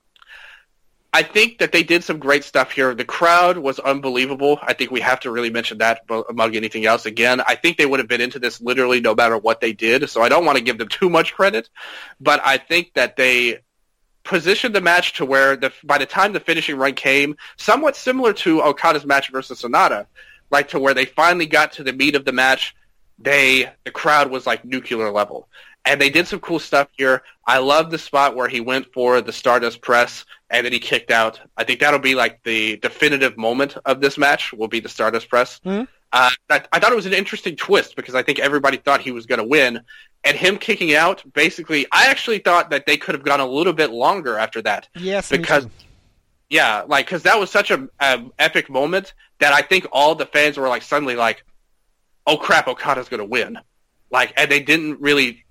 I think that they did some great stuff here. The crowd was unbelievable. I think we have to really mention that among anything else. Again, I think they would have been into this literally no matter what they did, so I don't want to give them too much credit, but I think that they positioned the match to where by the time the finishing run came, somewhat similar to Okada's match versus Sonata, like to where they finally got to the meat of the match, the crowd was like nuclear level. And they did some cool stuff here. I love the spot where he went for the Stardust Press and then he kicked out. I think that'll be like the definitive moment of this match, will be the Stardust Press. Mm-hmm. I thought it was an interesting twist because I think everybody thought he was going to win. And him kicking out, basically, I actually thought that they could have gone a little bit longer after that. Yes, because, yeah, like, because that was such an epic moment that I think all the fans were like suddenly like, "Oh crap, Okada's going to win!" Like, and they didn't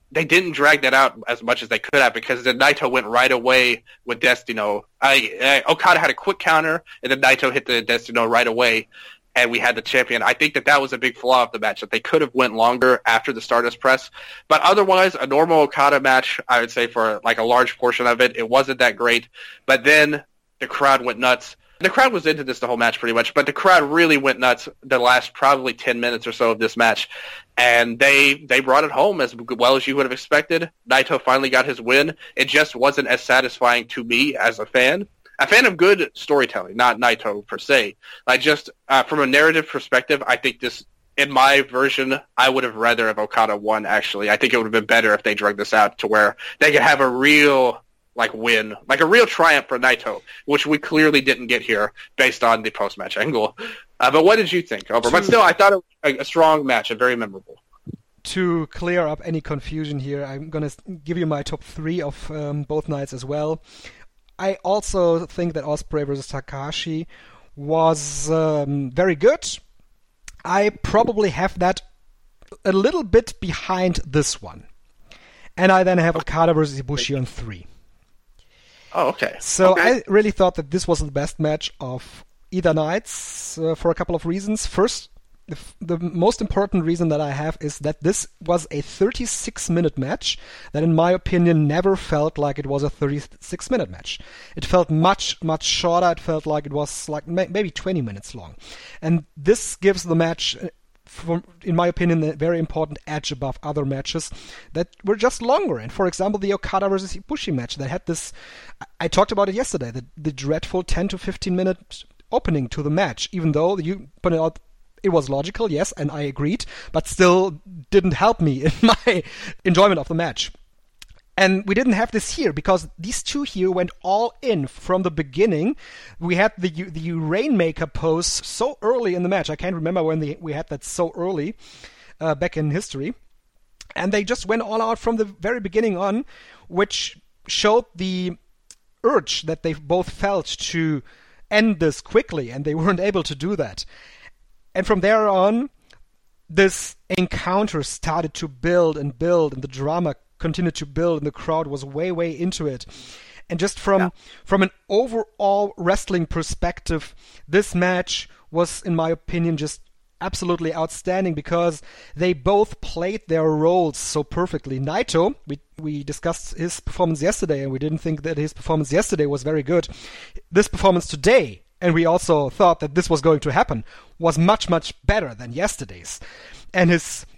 drag that out as much as they could have because then Naito went right away with Destino. Okada had a quick counter, and then Naito hit the Destino right away. And we had the champion. I think that was a big flaw of the match, that they could have went longer after the Stardust Press. But otherwise, a normal Okada match, I would say for like a large portion of it, it wasn't that great. But then the crowd went nuts. The crowd was into this the whole match pretty much, but the crowd really went nuts the last probably 10 minutes or so of this match. And they brought it home as well as you would have expected. Naito finally got his win. It just wasn't as satisfying to me as a fan. A fan of good storytelling, not Naito per se. Like, just from a narrative perspective, I think this, in my version, I would have rather have Okada won, actually. I think it would have been better if they drug this out to where they could have a real, like, win, like a real triumph for Naito, which we clearly didn't get here based on the post-match angle. But what did you think, Ober? But still, I thought it was a strong match and very memorable. To clear up any confusion here, I'm going to give you my top 3 of both nights as well. I also think that Ospreay versus Takahashi was very good. I probably have that a little bit behind this one. And I then have Okada versus Ibushi on 3. Oh, okay. So I really thought that this was the best match of either nights for a couple of reasons. First, the most important reason that I have is that this was a 36-minute match that, in my opinion, never felt like it was a 36-minute match. It felt much, much shorter. It felt like it was like maybe 20 minutes long. And this gives the match, in my opinion, a very important edge above other matches that were just longer. And for example, the Okada versus Ibushi match that had this, I talked about it yesterday, the dreadful 10 to 15 minute opening to the match, even though you pointed out it was logical, yes, and I agreed, but still didn't help me in my enjoyment of the match. And we didn't have this here because these two here went all in from the beginning. We had the Rainmaker pose so early in the match. I can't remember when we had that so early back in history. And they just went all out from the very beginning on, which showed the urge that they both felt to end this quickly, and they weren't able to do that. And from there on, this encounter started to build, and the drama continued to build, and the crowd was way into it. And just from an overall wrestling perspective, this match was, in my opinion, just absolutely outstanding because they both played their roles so perfectly. Naito, we discussed his performance yesterday, and we didn't think that his performance yesterday was very good. This performance today, and we also thought that this was going to happen, was much better than yesterday's. And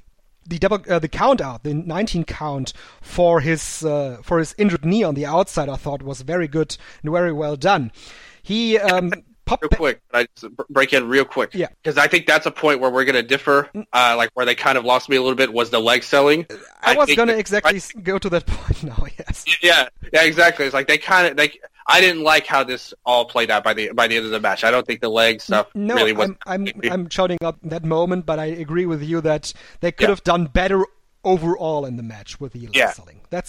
the count out, the 19 count for his injured knee on the outside, I thought was very good and very well done. He real quick, I just break in real quick. Yeah, because I think that's a point where we're going to differ. Like where they kind of lost me a little bit was the leg selling. I was going to exactly go to that point now. Yes. Yeah, exactly. It's like I didn't like how this all played out by the end of the match. I don't think the leg stuff really was. I'm shouting up that moment, but I agree with you that they could have done better overall in the match with the leg selling. I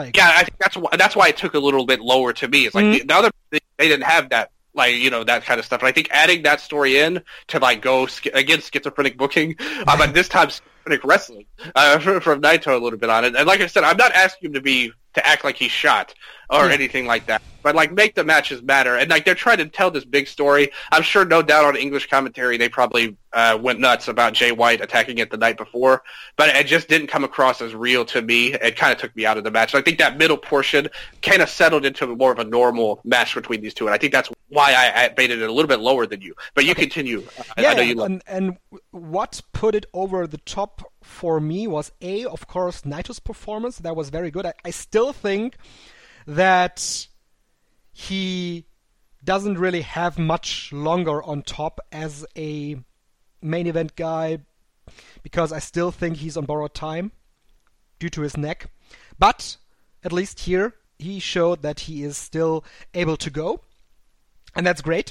think that's why it took a little bit lower to me. It's like the other they didn't have that. Like, that kind of stuff. And I think adding that story in to, go against schizophrenic booking, but this time schizophrenic wrestling from Naito a little bit on it. And like I said, I'm not asking him to act like he's shot or anything like that. But, make the matches matter. And, they're trying to tell this big story. I'm sure, no doubt, on English commentary, they probably went nuts about Jay White attacking it the night before. But it just didn't come across as real to me. It kind of took me out of the match. So I think that middle portion kind of settled into more of a normal match between these two. And I think that's why I baited it a little bit lower than you. But you continue. I know you and what put it over the top for me was, of course, Naito's performance. That was very good. I still think that he doesn't really have much longer on top as a main event guy because I still think he's on borrowed time due to his neck. But at least here he showed that he is still able to go, and that's great.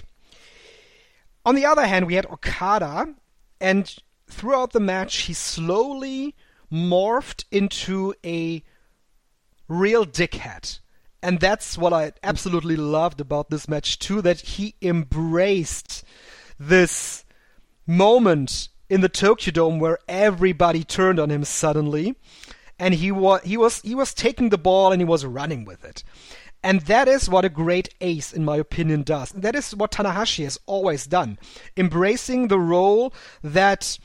On the other hand, we had Okada, and throughout the match he slowly morphed into a real dickhead. And that's what I absolutely loved about this match too, that he embraced this moment in the Tokyo Dome where everybody turned on him suddenly, and he was taking the ball and he was running with it. And that is what a great ace, in my opinion, does. That is what Tanahashi has always done, embracing the role that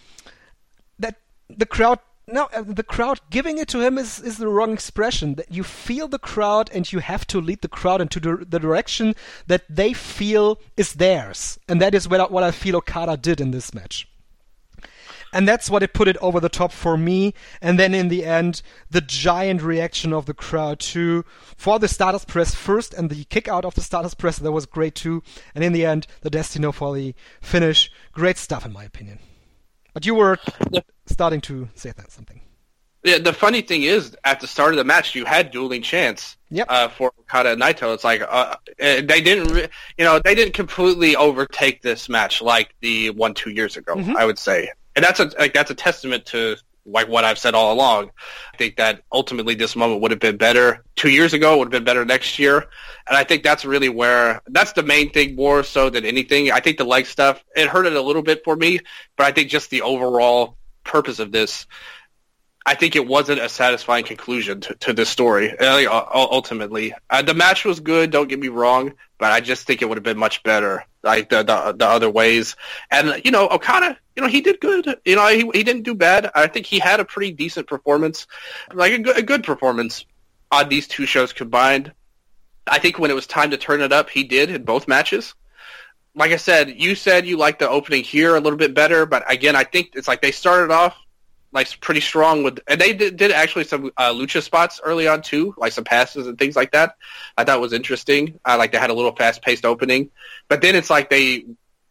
the crowd. No, the crowd giving it to him is the wrong expression. That you feel the crowd and you have to lead the crowd into the direction that they feel is theirs. And that is what I feel Okada did in this match. And that's what it put it over the top for me. And then in the end, the giant reaction of the crowd too for the Stardust Press first, and the kick out of the Stardust Press, that was great too. And in the end, the Destino for the finish. Great stuff in my opinion. But you were starting to say something. Yeah, the funny thing is, at the start of the match, you had dueling chants for Okada and Naito. It's like they didn't completely overtake this match like the one 2 years ago. I would say, and that's a testament to what I've said all along. I think that ultimately this moment would have been better 2 years ago. Would have been better next year, and I think that's really that's the main thing more so than anything. I think the leg stuff, it hurt it a little bit for me, but I think just the overall purpose of this, I think it wasn't a satisfying conclusion to this story. Ultimately, the match was good. Don't get me wrong, but I just think it would have been much better, like the other ways. And Okada, he did good. He didn't do bad. I think he had a pretty decent performance, like a good performance on these two shows combined. I think when it was time to turn it up, he did in both matches. Like I said, you liked the opening here a little bit better, but again, I think it's like they started off pretty strong and they did actually some lucha spots early on too, like some passes and things like that. I thought was interesting. They had a little fast-paced opening, but then it's like they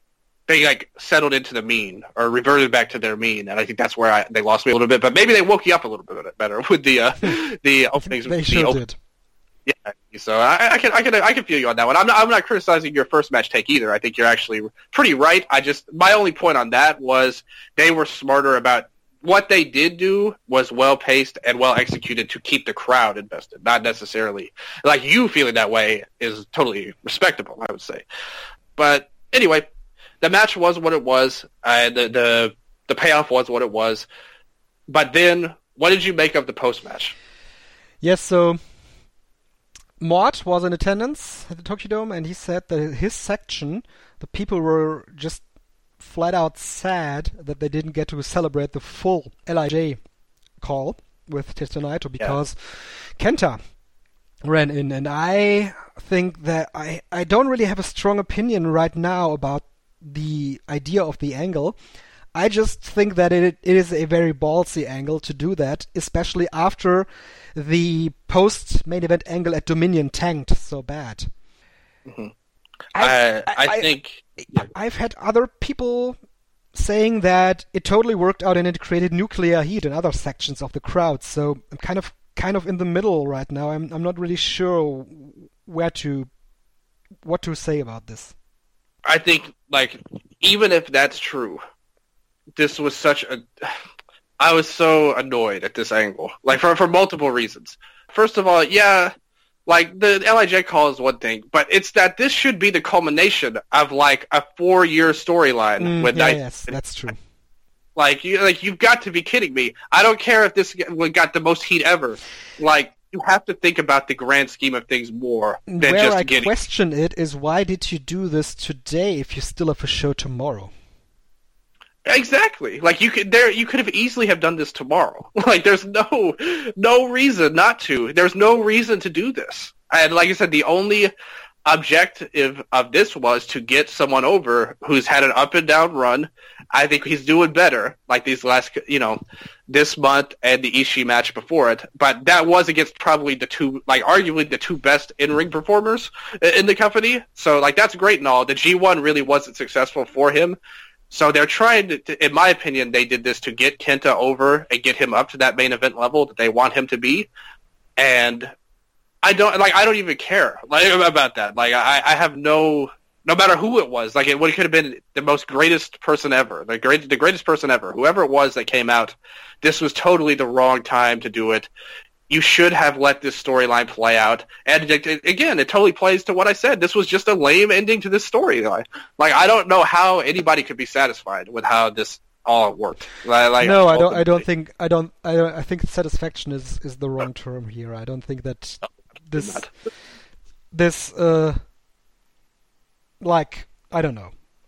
they like settled into the mean or reverted back to their mean, and I think that's where they lost me a little bit. But maybe they woke you up a little bit better with the openings. They sure did. Yeah, so I can feel you on that one. I'm not criticizing your first match take either. I think you're actually pretty right. My only point on that was they were smarter about what they did do was well paced and well executed to keep the crowd invested, not necessarily like you feeling that way is totally respectable, I would say. But anyway, the match was what it was. The payoff was what it was. But then, what did you make of the post match? Yes, so Mort was in attendance at the Tokyo Dome, and he said that his section, the people were just flat out sad that they didn't get to celebrate the full LIJ call with Tetsuya Naito because Kenta ran in. And I think that I don't really have a strong opinion right now about the idea of the angle. I just think that it is a very ballsy angle to do that, especially after the post-main event angle at Dominion tanked so bad. Mm-hmm. I think I've had other people saying that it totally worked out and it created nuclear heat in other sections of the crowd. So I'm kind of in the middle right now. I'm not really sure what to say about this. I think even if that's true, this was I was so annoyed at this angle, for multiple reasons. First of all, the LIJ call is one thing, but it's that this should be the culmination of a 4-year storyline with Naito. Yes, that's true. You've got to be kidding me. I don't care if this got the most heat ever. You have to think about the grand scheme of things more than Where I question it is, why did you do this today if you still have a show tomorrow? Exactly. You could have easily have done this tomorrow. There's no reason not to. There's no reason to do this. And like I said, the only objective of this was to get someone over who's had an up and down run. I think he's doing better, these last, this month and the Ishii match before it. But that was against probably arguably the two best in-ring performers in the company. So, that's great and all. The G1 really wasn't successful for him. So they're trying to, in my opinion, they did this to get Kenta over and get him up to that main event level that they want him to be. And I don't even care about that. I have no matter who it was, it could have been the greatest person ever, the greatest person ever, whoever it was that came out. This was totally the wrong time to do it. You should have let this storyline play out. And again, it totally plays to what I said. This was just a lame ending to this storyline. I don't know how anybody could be satisfied with how this all worked. No, I think satisfaction is the wrong term here. I don't think that I don't know.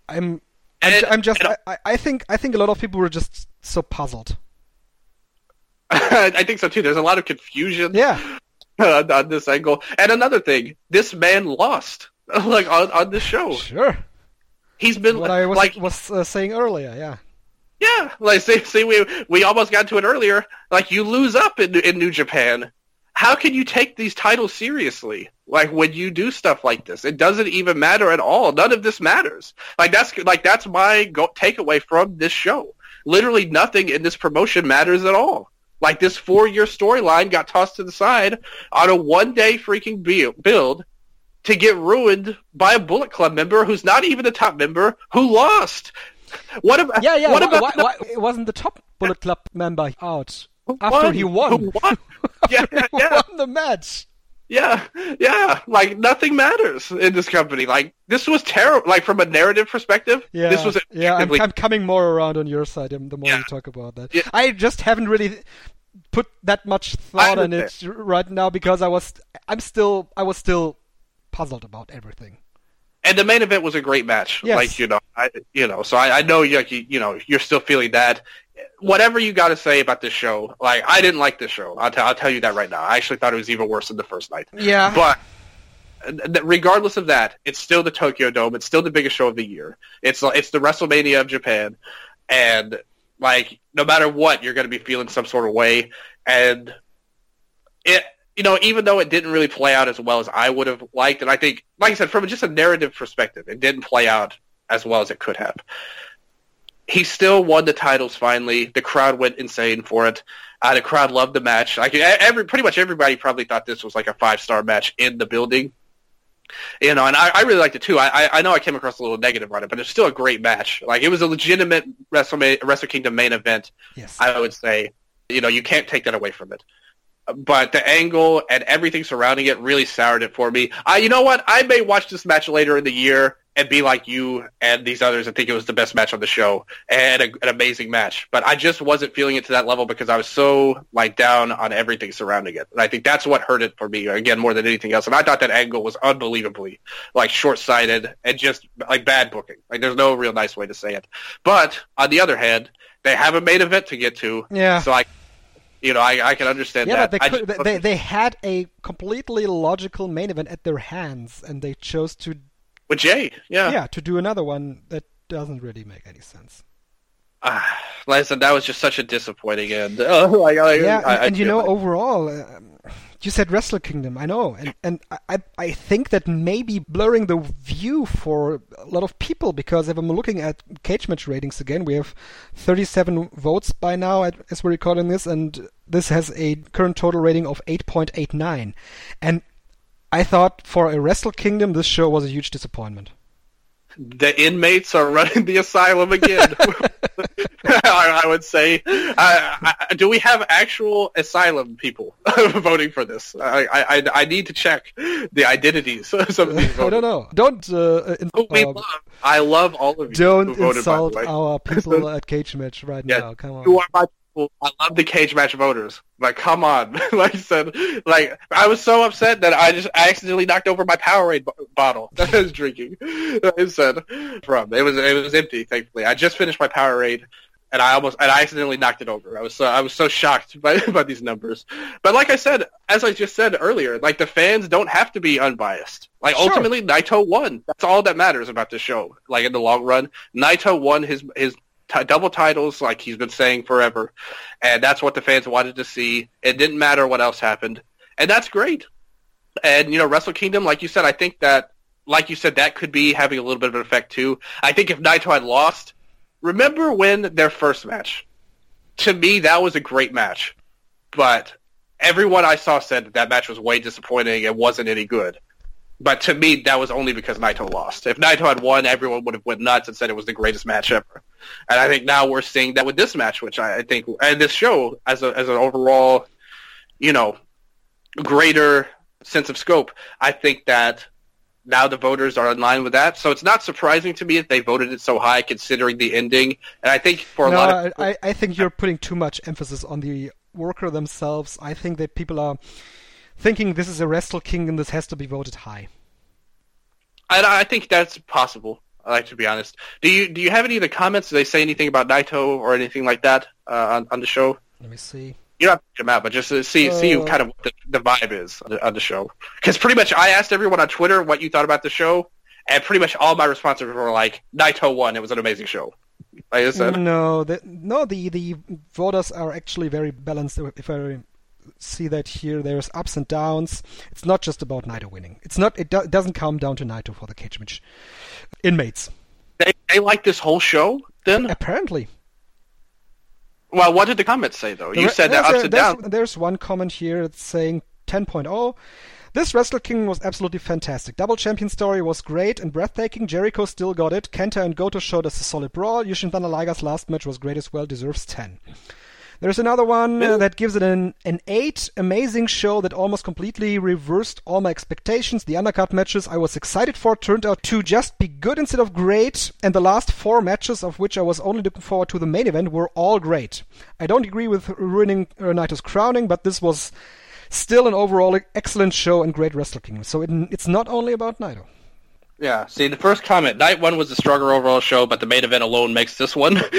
I think a lot of people were just so puzzled. I think so too. There's a lot of confusion on this angle. And another thing, this man lost on this show. Sure. He's been what I was saying earlier, yeah. Yeah, see we almost got to it earlier. You lose up in New Japan. How can you take these titles seriously? When you do stuff like this, it doesn't even matter at all. None of this matters. That's my takeaway from this show. Literally nothing in this promotion matters at all. This 4-year storyline got tossed to the side on a one-day freaking build to get ruined by a Bullet Club member who's not even a top member who lost. What about? Why it wasn't the top Bullet Club member out after he won? Who won? He won the match. Yeah. Nothing matters in this company. This was terrible. From a narrative perspective, this was. I'm coming more around on your side the more you talk about that. Yeah. I just haven't really put that much thought in it right now because I was still puzzled about everything. And the main event was a great match. Yes. So I know you're still feeling that. Whatever you got to say about this show, I didn't like this show. I'll tell you that right now. I actually thought it was even worse than the first night. Yeah. But regardless of that, it's still the Tokyo Dome. It's still the biggest show of the year. It's the WrestleMania of Japan, and no matter what, you're going to be feeling some sort of way. And it, even though it didn't really play out as well as I would have liked, and I think, like I said, from just a narrative perspective, it didn't play out as well as it could have. He still won the titles finally. The crowd went insane for it. The crowd loved the match. Like pretty much everybody probably thought this was like a 5-star match in the building. And I really liked it too. I know I came across a little negative on it, but it's still a great match. Like, it was a legitimate Wrestle Kingdom main event. Yes. I would say, you can't take that away from it. But the angle and everything surrounding it really soured it for me. You know what? I may watch this match later in the year and be like you and these others and think it was the best match on the show and an amazing match. But I just wasn't feeling it to that level because I was so down on everything surrounding it. And I think that's what hurt it for me, again, more than anything else. And I thought that angle was unbelievably short-sighted and just bad booking. There's no real nice way to say it. But on the other hand, they have a main event to get to. Yeah. So I can understand that. Yeah, but they had a completely logical main event at their hands, and they chose to... With Jay, yeah. Yeah, to do another one that doesn't really make any sense. Like I said, that was just such a disappointing end. Overall, you said Wrestle Kingdom, I know, and I think that may be blurring the view for a lot of people, because if I'm looking at cage match ratings again, we have 37 votes by now as we're recording this, and this has a current total rating of 8.89. And I thought for a Wrestle Kingdom, this show was a huge disappointment. The inmates are running the asylum again. I would say. Do we have actual asylum people voting for this? I need to check the identities of some of these voters. I don't know. Don't. I love all of you. Don't who voted, insult by the way. our people at Cage Match right now. Come on. You are my people. I love the Cage Match voters. Come on. Like I said, I was so upset that I accidentally knocked over my Powerade bottle that I was drinking. It said it was empty, thankfully. I just finished my Powerade, and I accidentally knocked it over. I was so shocked by these numbers. But like I said, as I just said earlier, the fans don't have to be unbiased. Sure. Ultimately, Naito won. That's all that matters about this show. In the long run, Naito won his double titles, like he's been saying forever, and that's what the fans wanted to see. It didn't matter what else happened, and that's great. And Wrestle Kingdom, like you said, I think that, like you said, that could be having a little bit of an effect too. I think if Naito had lost, remember when their first match? To me, that was a great match, but everyone I saw said that match was way disappointing and wasn't any good. But to me, that was only because Naito lost. If Naito had won, everyone would have went nuts and said it was the greatest match ever. And I think now we're seeing that with this match, which I think, and this show as an overall, greater sense of scope. I think that now the voters are in line with that. So it's not surprising to me that they voted it so high, considering the ending. And I think for a lot of people, I think you're putting too much emphasis on the worker themselves. I think that people are thinking this is a Wrestle Kingdom, this has to be voted high. I think that's possible. To be honest. Do you have any of the comments? Do they say anything about Naito or anything like that on the show? Let me see. You don't have to pick them out, but just to see kind of what the vibe is on the show. Because pretty much I asked everyone on Twitter what you thought about the show, and pretty much all my responses were Naito won. It was an amazing show. Like I said. No, the voters are actually very balanced. If I see that here, there's ups and downs. It's not just about Naito winning. It doesn't come down to Naito for the cage match inmates. They like this whole show then? Apparently. Well, what did the comments say though? You said that ups and downs. There's one comment here that's saying 10.0. This Wrestle Kingdom was absolutely fantastic. Double champion story was great and breathtaking. Jericho still got it. Kenta and Goto showed us a solid brawl. Yushin Thunder Liger's last match was great as well. Deserves 10. There's another one that gives it an 8. Amazing show that almost completely reversed all my expectations. The undercard matches I was excited for turned out to just be good instead of great. And the last 4 matches, of which I was only looking forward to the main event, were all great. I don't agree with ruining Naito's crowning, but this was still an overall excellent show and great Wrestle Kingdom. So it's not only about Naito. Yeah, see, the first comment, night 1 was a stronger overall show, but the main event alone makes this one. so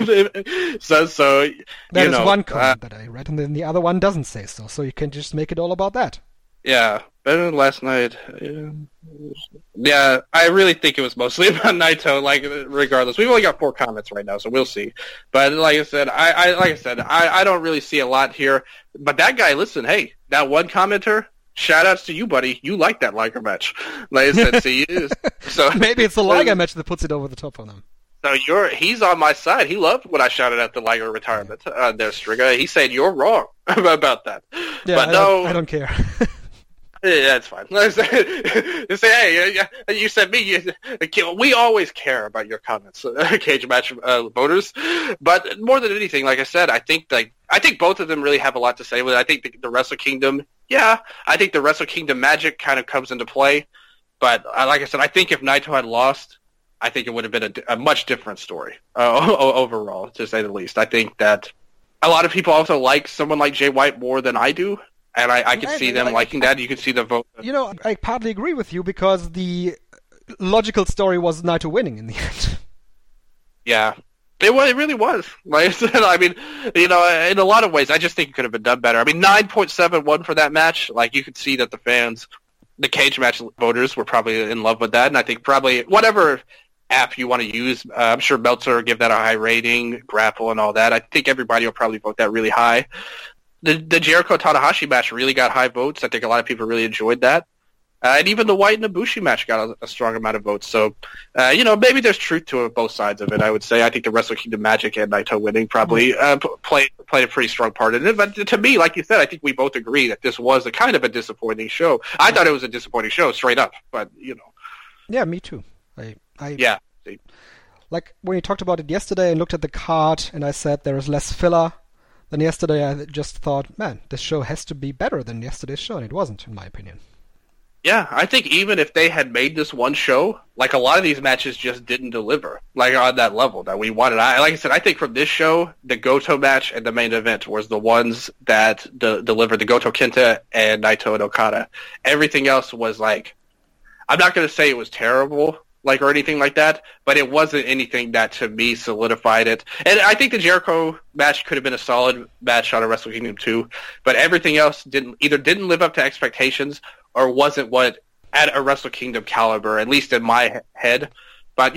that is one comment that I read, and then the other one doesn't say so. So you can just make it all about that. Yeah, better than last night. Yeah, I really think it was mostly about Naito. Regardless, we've only got 4 comments right now, so we'll see. But like I said, I don't really see a lot here. But that guy, listen, hey, that one commenter shout outs to you, buddy. You like that Liger match. Like I said, see, so maybe it's the Liger match that puts it over the top for them. So he's on my side. He loved when I shouted out the Liger retirement there, Stringer. He said you're wrong about that. Yeah, but I don't care. Yeah, that's fine. You say, hey, you said me. We always care about your comments, cage match voters. But more than anything, like I said, I think both of them really have a lot to say with it. I think the Wrestle Kingdom, I think the Wrestle Kingdom magic kind of comes into play. But like I said, I think if Naito had lost, I think it would have been a much different story overall, to say the least. I think that a lot of people also like someone like Jay White more than I do. And I could see them liking that. You could see the vote. I partly agree with you because the logical story was Naito winning in the end. Yeah, it really was. Like I said, I mean, in a lot of ways, I just think it could have been done better. I mean, 9.71 for that match. Like, you could see that the fans, the cage match voters, were probably in love with that. And I think probably whatever app you want to use, I'm sure Meltzer will give that a high rating, Grapple and all that. I think everybody will probably vote that really high. The Jericho-Tanahashi match really got high votes. I think a lot of people really enjoyed that. And even the White and Ibushi match got a strong amount of votes. So, maybe there's truth to both sides of it, I would say. I think the Wrestle Kingdom magic and Naito winning probably played a pretty strong part in it. But to me, like you said, I think we both agree that this was a kind of a disappointing show. I thought it was a disappointing show, straight up. But, Yeah, me too. Yeah. Like, when you talked about it yesterday and looked at the card, and I said there is less filler than yesterday, I just thought, man, this show has to be better than yesterday's show, and it wasn't, in my opinion. Yeah, I think even if they had made this one show, like a lot of these matches just didn't deliver, like on that level that we wanted. Like I said, I think from this show, the Goto match and the main event was the ones that delivered, the Goto Kenta and Naito and Okada. Everything else was like, I'm not going to say it was terrible, or anything like that, but it wasn't anything that to me solidified it. And I think the Jericho match could have been a solid match on a Wrestle Kingdom 2, but everything else didn't live up to expectations or wasn't what at a Wrestle Kingdom caliber, at least in my head. But,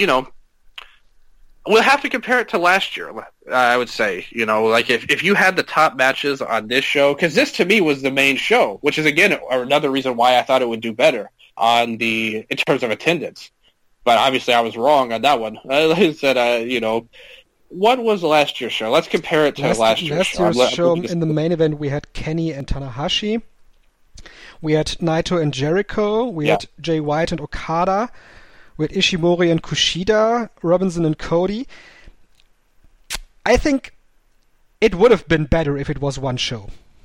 we'll have to compare it to last year, I would say. If you had the top matches on this show, because this to me was the main show, which is, again, another reason why I thought it would do better in terms of attendance. But obviously I was wrong on that one. I said, what was last year's show? Let's compare it to last year's show. Last year's show, in the main event, we had Kenny and Tanahashi. We had Naito and Jericho. We had Jay White and Okada. We had Ishimori and Kushida, Robinson and Cody. I think it would have been better if it was one show.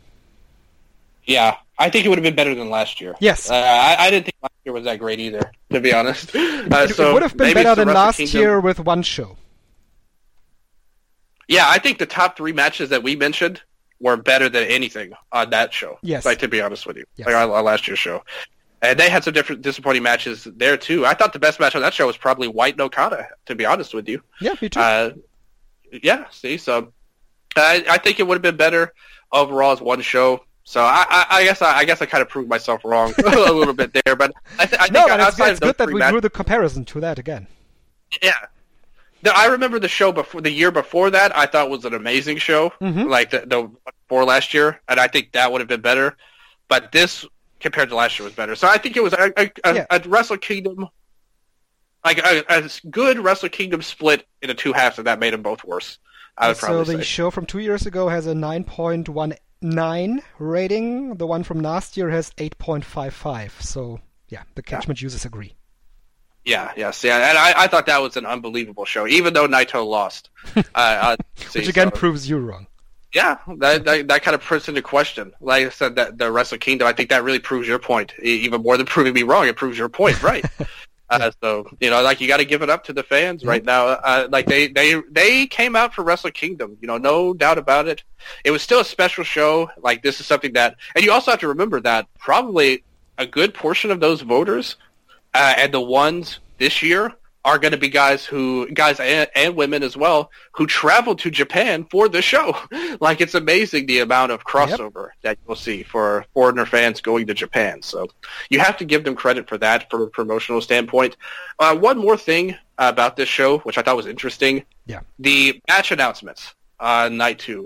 Yeah, I think it would have been better than last year. Yes. I didn't think last year was that great either, to be honest. It would have been better than last year with one show. Yeah, I think the top three matches that we mentioned were better than anything on that show. Yes. To be honest with you. Yes. On last year's show. And they had some different disappointing matches there, too. I thought the best match on that show was probably White and Okada, to be honest with you. Yeah, me too. So I think it would have been better overall as one show. So I guess I kind of proved myself wrong a little bit there, but I think it's good that we drew the comparison to that again. Yeah, I remember the show the year before that. I thought was an amazing show, like the before last year, and I think that would have been better. But this compared to last year was better. So I think it was a Wrestle Kingdom, like a good Wrestle Kingdom split into two halves, and that made them both worse. I would probably say. So the show from 2 years ago has a 9.19 rating. The one from last year has 8.55. So, yeah, the catchment users agree. Yeah, and I thought that was an unbelievable show, even though Naito lost. Which again proves you wrong. Yeah, that kind of puts into question. Like I said, that the Wrestle Kingdom, I think that really proves your point. Even more than proving me wrong, it proves your point, right? So, you got to give it up to the fans right now. They came out for Wrestle Kingdom, no doubt about it. It was still a special show. Like, this is something that, and you also have to remember that probably a good portion of those voters and the ones this year are going to be guys and women as well who traveled to Japan for the show. Like, it's amazing the amount of crossover that you'll see for foreigner fans going to Japan. So you have to give them credit for that from a promotional standpoint. One more thing about this show, which I thought was interesting. Yeah. The match announcements on night 2.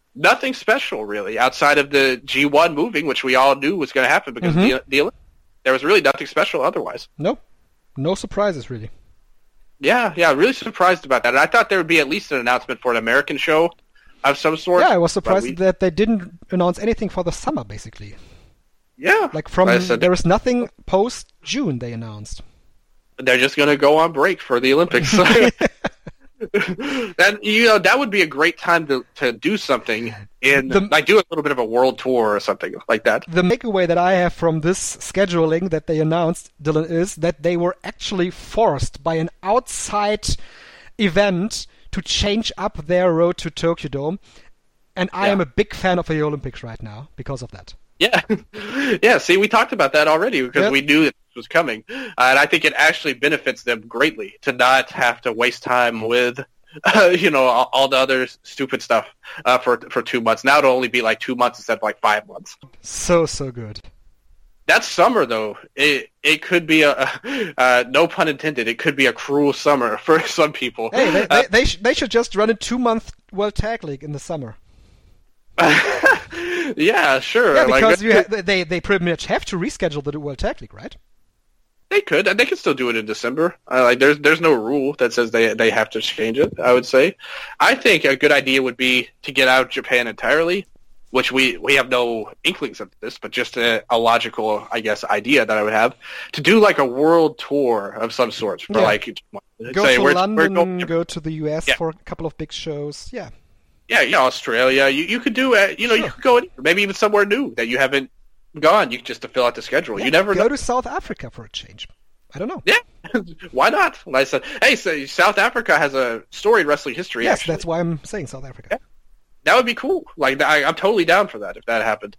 nothing special really outside of the G1 moving, which we all knew was going to happen because there was really nothing special otherwise. Nope. No surprises, really. Yeah, really surprised about that. And I thought there would be at least an announcement for an American show of some sort. Yeah, I was surprised that they didn't announce anything for the summer, basically. Yeah. Like there was nothing post-June they announced. They're just going to go on break for the Olympics. And, that would be a great time to do something do a little bit of a world tour or something like that. The takeaway that I have from this scheduling that they announced, Dylan, is that they were actually forced by an outside event to change up their road to Tokyo Dome. And I am a big fan of the Olympics right now because of that. Yeah. Yeah, see, we talked about that already because we knew that this was coming. And I think it actually benefits them greatly to not have to waste time with, all the other stupid stuff for 2 months. Now it'll only be like 2 months instead of like 5 months. So good. That summer, though, it could be no pun intended, it could be a cruel summer for some people. Hey, they should just run a 2-month World Tag League in the summer. Yeah, sure. Yeah, because they pretty much have to reschedule the World Tag League, right? They could, and they could still do it in December. There's no rule that says they have to change it. I would say, I think a good idea would be to get out of Japan entirely, which we have no inklings of this, but just a logical, I guess, idea that I would have to do like a world tour of some sort for go to London, go to the US for a couple of big shows. Yeah. Yeah, Australia. You could do it. You could go anywhere, maybe even somewhere new that you haven't gone. You just to fill out the schedule. Yeah, you never go to South Africa for a change. I don't know. Yeah, why not? Like I said, hey, so South Africa has a storied wrestling history. Yes, actually. That's why I'm saying South Africa. Yeah. That would be cool. Like I'm totally down for that if that happened.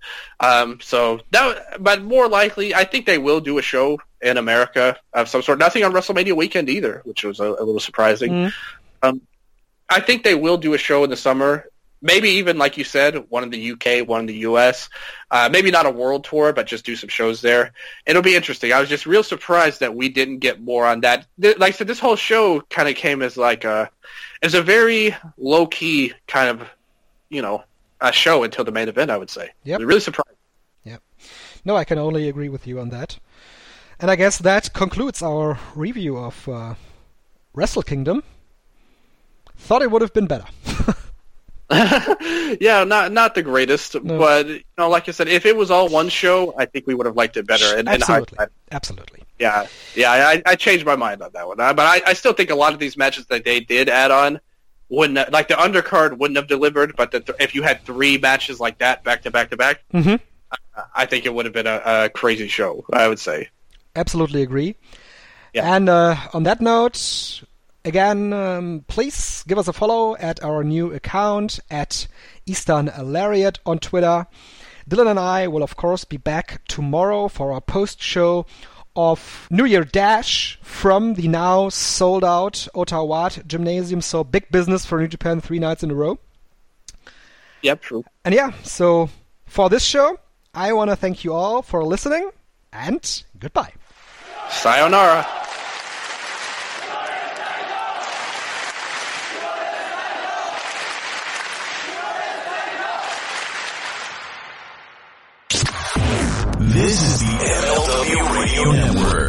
But more likely, I think they will do a show in America of some sort. Nothing on WrestleMania weekend either, which was a little surprising. I think they will do a show in the summer. Maybe even, like you said, one in the UK, one in the US. Maybe not a world tour, but just do some shows there. It'll be interesting. I was just real surprised that we didn't get more on that. Like I said, this whole show kind of came as a very low-key kind of, a show until the main event, I would say. Yep. I was really surprised. Yep. No, I can only agree with you on that. And I guess that concludes our review of Wrestle Kingdom. Thought it would have been better. Yeah, not the greatest, but like I said, if it was all one show, I think we would have liked it better. Absolutely. Yeah. I changed my mind on that one, but I still think a lot of these matches that they did add on wouldn't, like the undercard wouldn't have delivered. But if you had 3 matches like that back to back to back, I think it would have been a crazy show. I would say. Absolutely agree. Yeah. And on that note. Again, please give us a follow at our new account at Eastern Lariat on Twitter. Dylan and I will, of course, be back tomorrow for our post-show of New Year Dash from the now sold-out Ottawa Gymnasium. So big business for New Japan 3 nights in a row. Yep, true. And so for this show, I want to thank you all for listening, and goodbye. Sayonara. This is the MLW Radio Network.